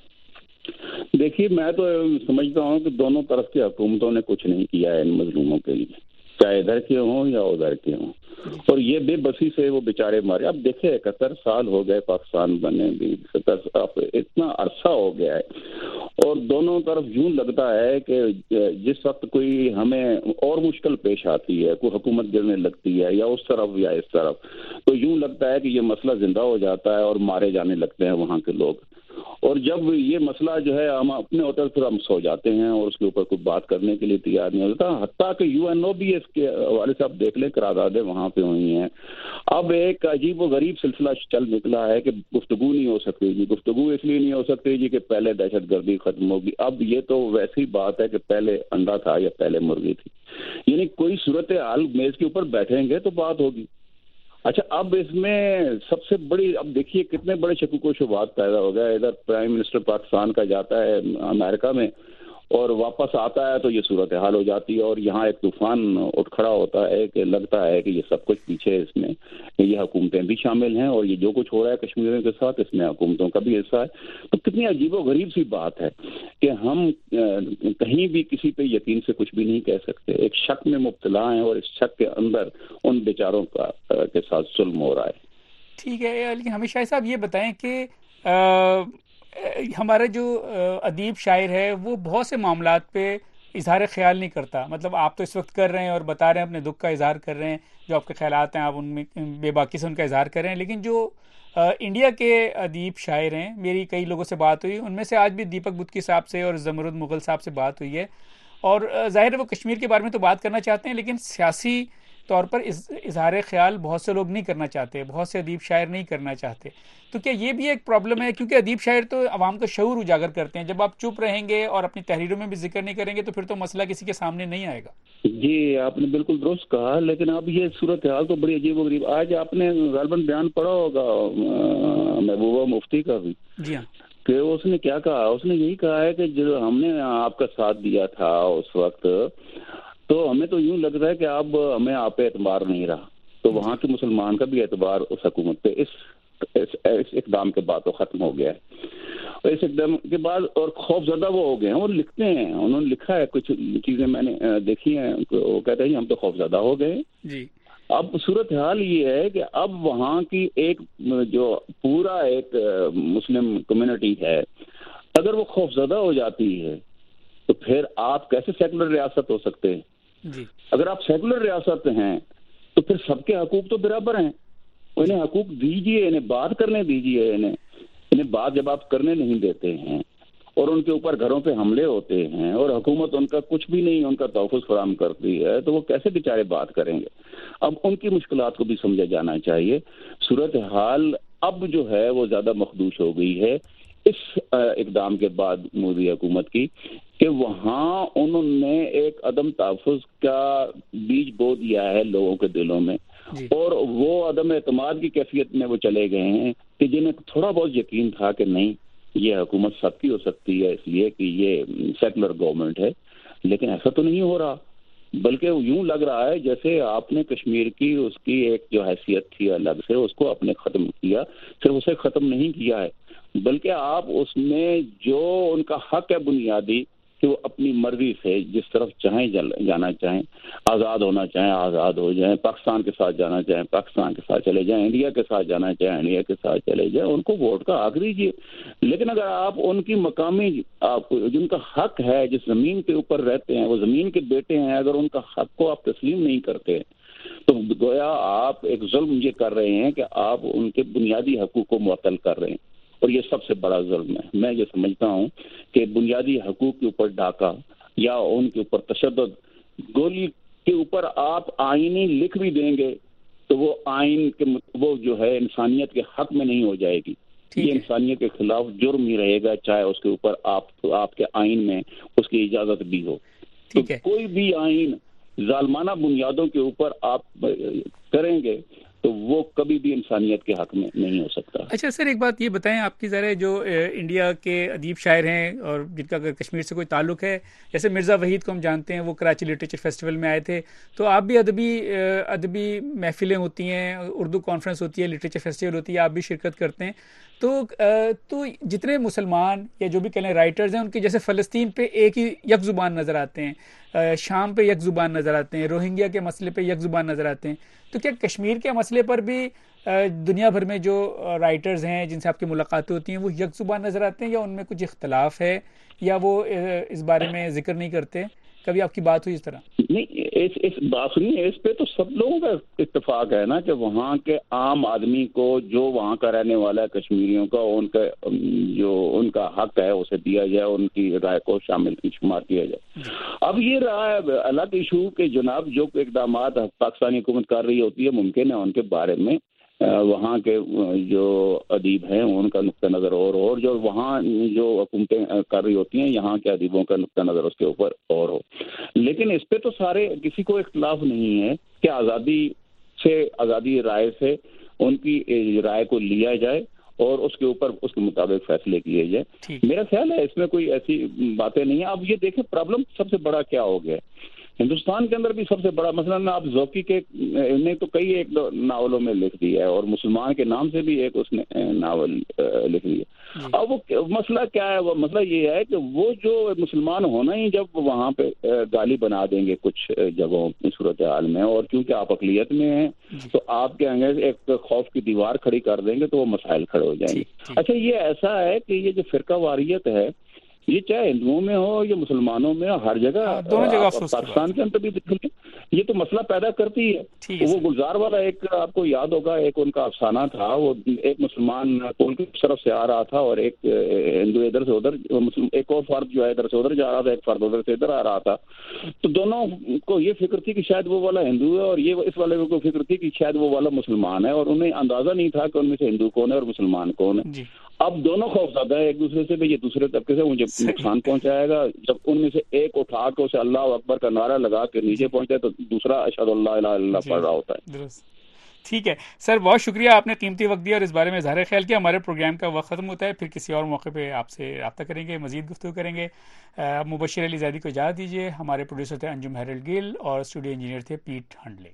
دیکھیے میں تو سمجھتا ہوں کہ دونوں طرف کی حکومتوں نے کچھ نہیں کیا ہے ان مظلوموں کے لیے, چاہے ادھر کے ہوں یا ادھر کے ہوں, اور یہ بے بسی سے وہ بیچارے مارے. اب دیکھیں اکہتر سال ہو گئے پاکستان بنے بھی, ستر اتنا عرصہ ہو گیا ہے, اور دونوں طرف یوں لگتا ہے کہ جس وقت کوئی ہمیں اور مشکل پیش آتی ہے, کوئی حکومت گرنے لگتی ہے یا اس طرف یا اس طرف, تو یوں لگتا ہے کہ یہ مسئلہ زندہ ہو جاتا ہے اور مارے جانے لگتے ہیں وہاں کے لوگ. اور جب یہ مسئلہ جو ہے ہم اپنے ہوٹل پھر ہم سو جاتے ہیں اور اس کے اوپر کوئی بات کرنے کے لیے تیار نہیں ہوتا. حتیٰ کہ یو این او بھی اس کے حوالے سے آپ دیکھ لیں قراردادیں وہاں پہ ہوئی ہیں. اب ایک عجیب و غریب سلسلہ چل نکلا ہے کہ گفتگو نہیں ہو سکتی جی. گفتگو اس لیے نہیں ہو سکتی جی کہ پہلے دہشت گردی ختم ہوگی. اب یہ تو ویسی بات ہے کہ پہلے انڈا تھا یا پہلے مرغی تھی, یعنی کوئی صورتحال میز کے اوپر بیٹھیں گے تو بات ہوگی. اچھا اب اس میں سب سے بڑی, اب دیکھیے کتنے بڑے شکوک و شبہات پیدا ہو گئے. ادھر پرائم منسٹر پاکستان کا جاتا ہے امریکہ میں اور واپس آتا ہے تو یہ صورتحال ہو جاتی ہے, اور یہاں ایک طوفان اٹھ کھڑا ہوتا ہے کہ لگتا ہے کہ یہ سب کچھ پیچھے اس میں یہ حکومتیں بھی شامل ہیں, اور یہ جو کچھ ہو رہا ہے کشمیریوں کے ساتھ اس میں حکومتوں کا بھی حصہ ہے. تو کتنی عجیب و غریب سی بات ہے کہ ہم کہیں بھی کسی پہ یقین سے کچھ بھی نہیں کہہ سکتے. ایک شک میں مبتلا ہیں اور اس شک کے اندر ان بیچاروں کا کے ساتھ ظلم ہو رہا ہے. ٹھیک ہے, لیکن ہمیں شاہ صاحب یہ بتائیں کہ ہمارا جو ادیب شاعر ہے وہ بہت سے معاملات پہ اظہار خیال نہیں کرتا. مطلب آپ تو اس وقت کر رہے ہیں اور بتا رہے ہیں اپنے دکھ کا اظہار کر رہے ہیں, جو آپ کے خیالات ہیں آپ ان میں بے باکی سے ان کا اظہار کر رہے ہیں, لیکن جو انڈیا کے ادیب شاعر ہیں، میری کئی لوگوں سے بات ہوئی، ان میں سے آج بھی دیپک بدکی صاحب سے اور زمرد مغل صاحب سے بات ہوئی ہے، اور ظاہر ہے وہ کشمیر کے بارے میں تو بات کرنا چاہتے ہیں، لیکن سیاسی طور پر اظہار خیال بہت سے لوگ نہیں کرنا چاہتے، بہت سے ادیب شاعر نہیں کرنا چاہتے. تو کیا یہ بھی ایک پرابلم ہے؟ کیونکہ ادیب شاعر تو عوام کا شعور اجاگر کرتے ہیں، جب آپ چپ رہیں گے اور اپنی تحریروں میں بھی ذکر نہیں کریں گے تو پھر تو مسئلہ کسی کے سامنے نہیں آئے گا. جی آپ نے بالکل درست کہا، لیکن اب یہ صورتحال تو بڑی عجیب و غریب. آج آپ نے غالباً بیان پڑھا ہوگا محبوبہ مفتی کا بھی، جی ہاں، کہ اس نے کیا کہا، اس نے یہی کہا ہے کہ جو ہم نے آپ کا ساتھ دیا تھا اس وقت، تو ہمیں تو یوں لگ رہا ہے کہ اب ہمیں آپ پہ اعتبار نہیں رہا، تو وہاں کے مسلمان کا بھی اعتبار اس حکومت پہ اس اس اقدام کے بعد تو ختم ہو گیا ہے. اس اقدام کے بعد اور خوف زدہ وہ ہو گئے ہیں، اور لکھتے ہیں، انہوں نے لکھا ہے کچھ چیزیں میں نے دیکھی ہیں، وہ کہتے ہیں ہم تو خوف زدہ ہو گئے جی. اب صورتحال یہ ہے کہ اب وہاں کی ایک جو پورا ایک مسلم کمیونٹی ہے، اگر وہ خوف زدہ ہو جاتی ہے تو پھر آپ کیسے سیکولر ریاست ہو سکتے ہیں؟ جی. اگر آپ سیکولر ریاست ہیں تو پھر سب کے حقوق تو برابر ہیں، انہیں حقوق دیجیے، انہیں بات کرنے دیجیے، انہیں انہیں بات جب آپ کرنے نہیں دیتے ہیں اور ان کے اوپر گھروں پہ حملے ہوتے ہیں اور حکومت ان کا کچھ بھی نہیں ان کا تحفظ فراہم کرتی ہے، تو وہ کیسے بیچارے بات کریں گے؟ اب ان کی مشکلات کو بھی سمجھا جانا چاہیے. صورتحال اب جو ہے وہ زیادہ مخدوش ہو گئی ہے اس اقدام کے بعد مودی حکومت کی، کہ وہاں انہوں نے ایک عدم تحفظ کا بیج بو دیا ہے لوگوں کے دلوں میں، جی. اور وہ عدم اعتماد کی کیفیت میں وہ چلے گئے ہیں کہ جنہیں تھوڑا بہت یقین تھا کہ نہیں یہ حکومت سب کی ہو سکتی ہے اس لیے کہ یہ سیکولر گورنمنٹ ہے، لیکن ایسا تو نہیں ہو رہا، بلکہ یوں لگ رہا ہے جیسے آپ نے کشمیر کی اس کی ایک جو حیثیت تھی الگ سے اس کو آپ نے ختم کیا، صرف اسے ختم نہیں کیا ہے بلکہ آپ اس میں جو ان کا حق ہے بنیادی کہ وہ اپنی مرضی سے جس طرف چاہیں جانا چاہیں، آزاد ہونا چاہیں آزاد ہو جائیں، پاکستان کے ساتھ جانا چاہیں پاکستان کے ساتھ چلے جائیں، انڈیا کے ساتھ جانا چاہیں انڈیا کے ساتھ چلے جائیں، ان کو ووٹ کا حق دیجیے. لیکن اگر آپ ان کی مقامی آپ جن کا حق ہے، جس زمین کے اوپر رہتے ہیں، وہ زمین کے بیٹے ہیں، اگر ان کا حق کو آپ تسلیم نہیں کرتے تو گویا آپ ایک ظلم یہ کر رہے ہیں کہ آپ ان کے بنیادی حقوق کو معطل کر رہے ہیں، اور یہ سب سے بڑا ظلم ہے. میں یہ سمجھتا ہوں کہ بنیادی حقوق کے اوپر ڈاکہ یا ان کے اوپر تشدد، گولی کے اوپر آپ آئینی لکھ بھی دیں گے تو وہ آئین کے وہ جو ہے انسانیت کے حق میں نہیں ہو جائے گی، یہ انسانیت کے خلاف جرم ہی رہے گا، چاہے اس کے اوپر آپ آپ کے آئین میں اس کی اجازت بھی ہو. تو کوئی بھی آئین ظالمانہ بنیادوں کے اوپر آپ کریں گے تو وہ کبھی بھی انسانیت کے حق میں نہیں ہو سکتا. اچھا سر، ایک بات یہ بتائیں، آپ کی ذرا جو انڈیا کے ادیب شاعر ہیں اور جن کا کشمیر سے کوئی تعلق ہے، جیسے مرزا وحید کو ہم جانتے ہیں، وہ کراچی لٹریچر فیسٹیول میں آئے تھے، تو آپ بھی ادبی ادبی محفلیں ہوتی ہیں، اردو کانفرنس ہوتی ہے، لٹریچر فیسٹیول ہوتی ہے، آپ بھی شرکت کرتے ہیں، تو تو جتنے مسلمان یا جو بھی کہہ لیں رائٹرز ہیں، ان کے جیسے فلسطین پہ ایک ہی یک زبان نظر آتے ہیں، شام پہ یک زبان نظر آتے ہیں، روہنگیا کے مسئلے پہ یک زبان نظر آتے ہیں، تو کیا کشمیر کے مسئلے پر بھی دنیا بھر میں جو رائٹرز ہیں جن سے آپ کی ملاقاتیں ہوتی ہیں وہ یک زبان نظر آتے ہیں، یا ان میں کچھ اختلاف ہے، یا وہ اس بارے میں ذکر نہیں کرتے؟ کبھی آپ کی بات ہوئی اس طرح؟ نہیں، اس اس بات نہیں ہے، اس پہ تو سب لوگوں کا اتفاق ہے نا کہ وہاں کے عام آدمی کو، جو وہاں کا رہنے والا ہے کشمیریوں کا، ان کا جو ان کا حق ہے اسے دیا جائے، ان کی رائے کو شامل شمار کیا جائے. اب یہ رہا ہے الگ ایشو کہ جناب جو اقدامات پاکستانی حکومت کر رہی ہوتی ہے، ممکن ہے ان کے بارے میں وہاں کے جو ادیب ہیں ان کا نقطہ نظر اور اور جو وہاں جو حکومتیں کر رہی ہوتی ہیں یہاں کے ادیبوں کا نقطہ نظر اس کے اوپر اور ہو. لیکن اس پہ تو سارے کسی کو اختلاف نہیں ہے کہ آزادی سے آزادی رائے سے ان کی رائے کو لیا جائے اور اس کے اوپر اس کے مطابق فیصلے کیے جائے. میرا خیال ہے اس میں کوئی ایسی باتیں نہیں ہیں. اب یہ دیکھیں پرابلم سب سے بڑا کیا ہو گیا ہندوستان کے اندر بھی سب سے بڑا مثلا آپ ذوقی کے نے تو کئی ایک ناولوں میں لکھ دیا ہے اور مسلمان کے نام سے بھی ایک اس نے ناول لکھ دیا. اب وہ مسئلہ کیا ہے؟ وہ مسئلہ یہ ہے کہ وہ جو مسلمان ہونا ہی جب وہاں پہ گالی بنا دیں گے کچھ جگہوں کی صورتحال میں، اور کیونکہ آپ اقلیت میں ہیں تو آپ کے آگے ایک خوف کی دیوار کھڑی کر دیں گے تو وہ مسائل کھڑے ہو جائیں گے. اچھا یہ ایسا ہے کہ یہ جو فرقہ واریت ہے یہ چاہے ہندوؤں میں ہو یا مسلمانوں میں ہو، ہر جگہ پاکستان کے اندر بھی یہ تو مسئلہ پیدا کرتی ہے. وہ گلزار والا ایک آپ کو یاد ہوگا, ایک ان کا افسانہ تھا, وہ ایک مسلمان ان کی طرف سے آ رہا تھا اور ایک ہندو ادھر سے ادھر, ایک اور فرد جو ہے ادھر سے ادھر جا رہا تھا, ایک فرد ادھر سے ادھر آ رہا تھا. تو دونوں کو یہ فکر تھی کہ شاید وہ والا ہندو ہے اور یہ اس والے کو فکر تھی کہ شاید وہ والا مسلمان ہے, اور انہیں اندازہ نہیں تھا کہ ان میں سے ہندو کون ہے اور مسلمان کون ہے. اب دونوں خوف زدہ ہے ایک دوسرے سے کہ یہ دوسرے طبقے سے مجھے نقصان پہنچائے گا. جب ان میں سے ایک اٹھا کے اسے اللہ اکبر کا نعرہ لگا کے نیچے پہنچتا ہے تو دوسرا اشہد اللہ الہ الا اللہ پڑھ رہا ہوتا ہے. ٹھیک ہے سر, بہت شکریہ, آپ نے قیمتی وقت دیا اور اس بارے میں اظہار خیال کیا. ہمارے پروگرام کا وقت ختم ہوتا ہے, پھر کسی اور موقع پہ آپ سے رابطہ کریں گے, مزید گفتگو کریں گے. مبشر علی زیدی کو اجازت دیجیے. ہمارے پروڈیوسر تھے انجم ہیرلڈ گل اور اسٹوڈیو انجینئر تھے پیٹ ہنڈلے.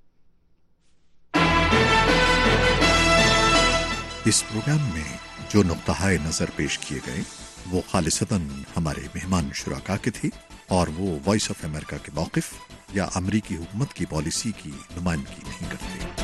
اس پروگرام میں جو نقطہ نظر پیش کیے گئے وہ خالصتاً ہمارے مہمان شرکا کے تھے اور وہ وائس آف امریکہ کے موقف یا امریکی حکومت کی پالیسی کی نمائندگی نہیں کرتے.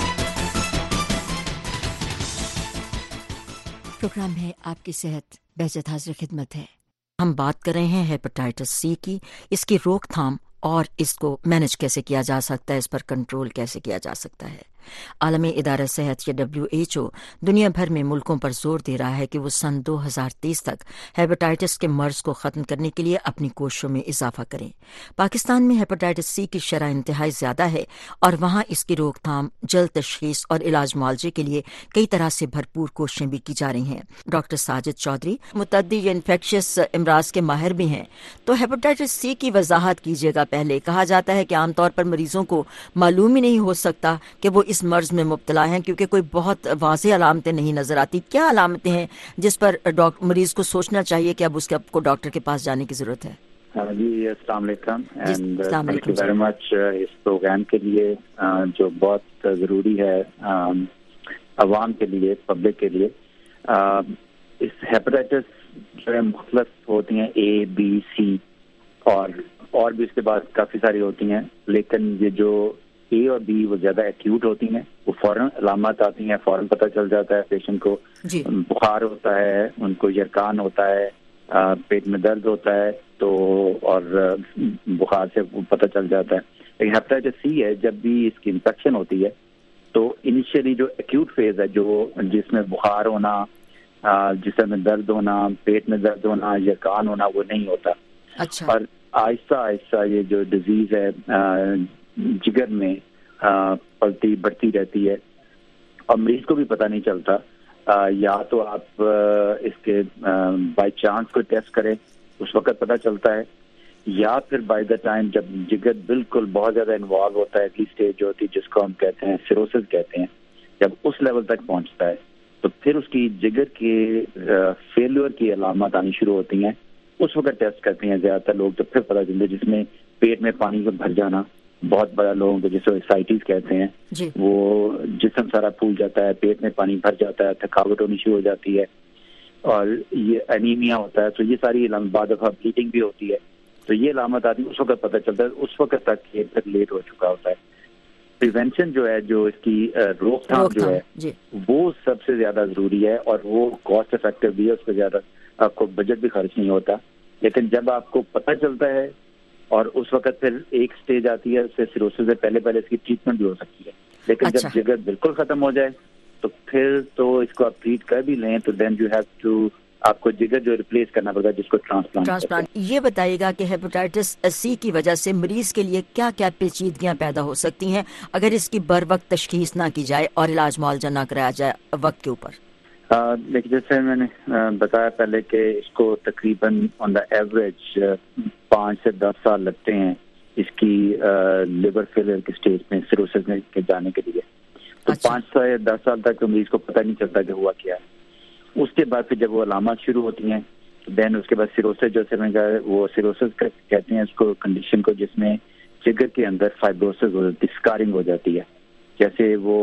پروگرام ہے آپ کی صحت, بہجت حاضر خدمت ہے. ہم بات کر رہے ہیں ہیپاٹائٹس سی کی, اس کی روک تھام اور اس کو مینج کیسے کیا جا سکتا ہے, اس پر کنٹرول کیسے کیا جا سکتا ہے. عالمی ادارہ صحت یا ڈبلیو ایچ او دنیا بھر میں ملکوں پر زور دے رہا ہے کہ وہ سن دو ہزار تیس تک ہیپاٹائٹس کے مرض کو ختم کرنے کے لیے اپنی کوششوں میں اضافہ کریں. پاکستان میں ہیپاٹائٹس سی کی شرح انتہائی زیادہ ہے اور وہاں اس کی روک تھام, جلد تشخیص اور علاج معالجے کے لیے کئی طرح سے بھرپور کوششیں بھی کی جا رہی ہیں. ڈاکٹر ساجد چودھری متعدی یا انفیکشس امراض کے ماہر بھی ہیں, تو ہیپاٹائٹس سی کی وضاحت کیجیے گا. پہلے کہا جاتا ہے کہ عام طور پر مریضوں کو معلوم ہی نہیں ہو سکتا کہ وہ اس مرض میں مبتلا ہیں کیونکہ کوئی بہت واضح علامتیں نہیں نظر آتی. کیا علامتیں ہیں جس پر مریض کو سوچنا چاہیے کہ اب اس کو ڈاکٹر کے پاس جانے کی ضرورت ہے؟ جی السلام علیکم and thank you very much اس پروگرام کے لیے جو بہت ضروری ہے عوام کے لیے, پبلک کے لیے. اس ہیپاٹائٹس جو ہے مختلف ہوتی ہیں, اے بی سی اور اور بھی اس کے بعد کافی ساری ہوتی ہیں, لیکن یہ جو اے اور بی وہ زیادہ ایکیوٹ ہوتی ہیں. وہ فوراً علامات آتی ہیں, فوراً پتہ چل جاتا ہے پیشنٹ کو. جی. بخار ہوتا ہے, ان کو یرکان ہوتا ہے, پیٹ میں درد ہوتا ہے تو اور بخار سے پتہ چل جاتا ہے. لیکن ہیپاٹائٹس سی ہے, جب بھی اس کی انفیکشن ہوتی ہے تو انیشیلی جو ایکیوٹ فیز ہے, جو جس میں بخار ہونا, جسم میں درد ہونا, پیٹ میں درد ہونا, یرکان ہونا, وہ نہیں ہوتا. اچھا. اور آہستہ آہستہ یہ جو ڈیزیز ہے جگر میں پلتی بڑھتی رہتی ہے اور مریض کو بھی پتہ نہیں چلتا. یا تو آپ اس کے بائی چانس کوئی ٹیسٹ کریں, اس وقت پتہ چلتا ہے, یا پھر بائی دا ٹائم جب جگر بالکل بہت زیادہ انوالو ہوتا ہے, اگلی اسٹیج جو ہوتی ہے جس کو ہم کہتے ہیں سیروسس کہتے ہیں, جب اس لیول تک پہنچتا ہے تو پھر اس کی جگر کے فیلور کی علامات آنی شروع ہوتی ہیں. اس وقت ٹیسٹ کرتے ہیں زیادہ تر لوگ, تو پھر پتہ چلتا ہے, جس میں پیٹ میں پانی کا بھر جانا, بہت بڑا لوگوں کو جسے ایسائٹس کہتے ہیں, جی. وہ جسم سارا پھول جاتا ہے, پیٹ میں پانی بھر جاتا ہے, تھکاوٹ ہونی شروع ہو جاتی ہے, اور یہ انیمیا ہوتا ہے. تو یہ ساری علامات, بعد دفعہ بلیڈنگ بھی ہوتی ہے, تو یہ علامات آتی ہے. اس وقت پتہ چلتا ہے, اس وقت تک یہ تک لیٹ ہو چکا ہوتا ہے. پریونشن جو ہے, جو اس کی روک تھام جو ہے, جی. وہ سب سے زیادہ ضروری ہے, اور وہ کاسٹ افیکٹو بھی ہے, اس پہ زیادہ آپ کو بجٹ بھی خرچ نہیں ہوتا. لیکن جب آپ کو پتہ چلتا ہے اور اس وقت پھر ایک سٹیج آتی ہے, اس سے سیروسس سے پہلے پہلے اس کی ٹریٹمنٹ بھی ہو سکتی ہے. لیکن اچھا. جب جگر بالکل ختم ہو جائے تو پھر تو اس کو آپ ٹریٹ کر بھی لیں تو دین یو ہیو ٹو, آپ کو جگر جو ریپلیس کرنا پڑتا ہے, جس کو ٹرانسپلانٹ. ٹرانسپلانٹ. یہ بتائیے گا کہ ہیپاٹائٹس سی کی وجہ سے مریض کے لیے کیا کیا پیچیدگیاں پیدا ہو سکتی ہیں اگر اس کی بر وقت تشخیص نہ کی جائے اور علاج معالجہ نہ کرایا جائے وقت کے اوپر؟ دیکھیے, جیسے میں نے بتایا پہلے کہ اس کو تقریباً آن دا ایوریج پانچ سے دس سال لگتے ہیں اس کی لیور فیلئر کی اسٹیج میں, سیروسس میں جانے کے لیے. تو اچھا. پانچ سے دس سال تک مریض کو پتہ نہیں چلتا کہ ہوا کیا ہے. اس کے بعد پھر جب وہ علامات شروع ہوتی ہیں, دین اس کے بعد سیروسس, جو سے میں کہا وہ سیروسس کہتے ہیں اس کو کنڈیشن کو, جس میں جگر کے اندر فائبروسس ہو جاتی, اسکارنگ ہو جاتی ہے. جیسے وہ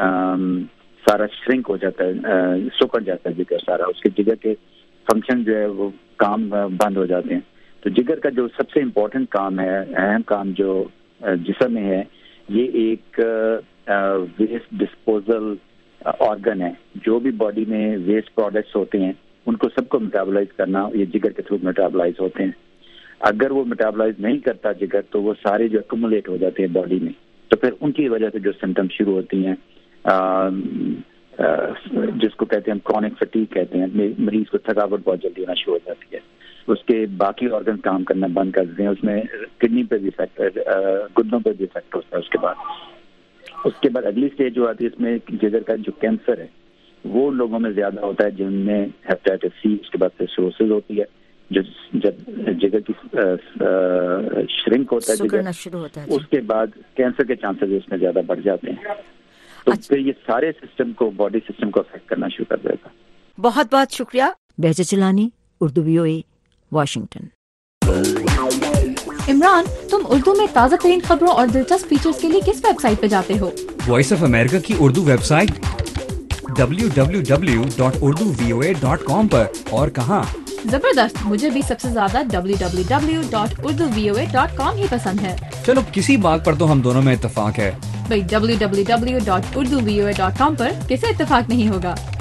سارا شرنک ہو جاتا ہے, سکڑ جاتا ہے جگر سارا, اس کے جگر کے فنکشن جو ہے وہ کام بند ہو جاتے ہیں. تو جگر کا جو سب سے امپورٹنٹ کام ہے, اہم کام جو جسم میں ہے, یہ ایک ویسٹ ڈسپوزل آرگن ہے. جو بھی باڈی میں ویسٹ پروڈکٹس ہوتے ہیں ان کو سب کو میٹابلائز کرنا, یہ جگر کے تھرو میٹابلائز ہوتے ہیں. اگر وہ میٹابلائز نہیں کرتا جگر تو وہ سارے جو ایکومولیٹ ہو جاتے ہیں باڈی میں, تو پھر ان کی وجہ سے جو سمٹم شروع ہوتی ہیں جس کو کہتے ہیں ہم کرونک فٹیگ کہتے ہیں, مریض کو تھکاوٹ بہت جلدی ہونا شروع ہو جاتی ہے, اس کے باقی آرگن کام کرنا بند کر دیتے ہیں, اس میں کڈنی پہ بھی افیکٹ, گردوں پہ بھی افیکٹ ہوتا ہے. اس کے بعد اس کے بعد اگلی اسٹیج جو آتی ہے اس میں جگر کا جو کینسر ہے وہ لوگوں میں زیادہ ہوتا ہے جن میں ہیپیٹائٹس سی, اس کے بعد پھر سروسز ہوتی ہے, جب جگر کی شرنک ہوتا ہے جگر شروع ہوتا ہے, اس کے بعد کینسر کے چانسز اس میں زیادہ بڑھ جاتے ہیں. تو پھر یہ سارے سسٹم کو, باڈی سسٹم کو افیکٹ کرنا شروع کر دیتا. بہت بہت شکریہ. Bahjat Jilani, Urdu V O A, Washington. Imran, تم اردو میں تازہ ترین خبروں اور دلچسپ فیچرز کے لیے کس ویب سائٹ پہ جاتے ہو؟ وائس آف امریکہ کی Urdu website W W W dot Urdu V O A dot com پر. اور کہاں؟ زبردست, مجھے بھی سب سے زیادہ W W W dot Urdu V O A dot com ہی پسند ہے. چلو کسی بات پر تو ہم دونوں میں اتفاق ہے. بھائی W W W dot Urdu V O A dot com پر کسے اتفاق نہیں ہوگا.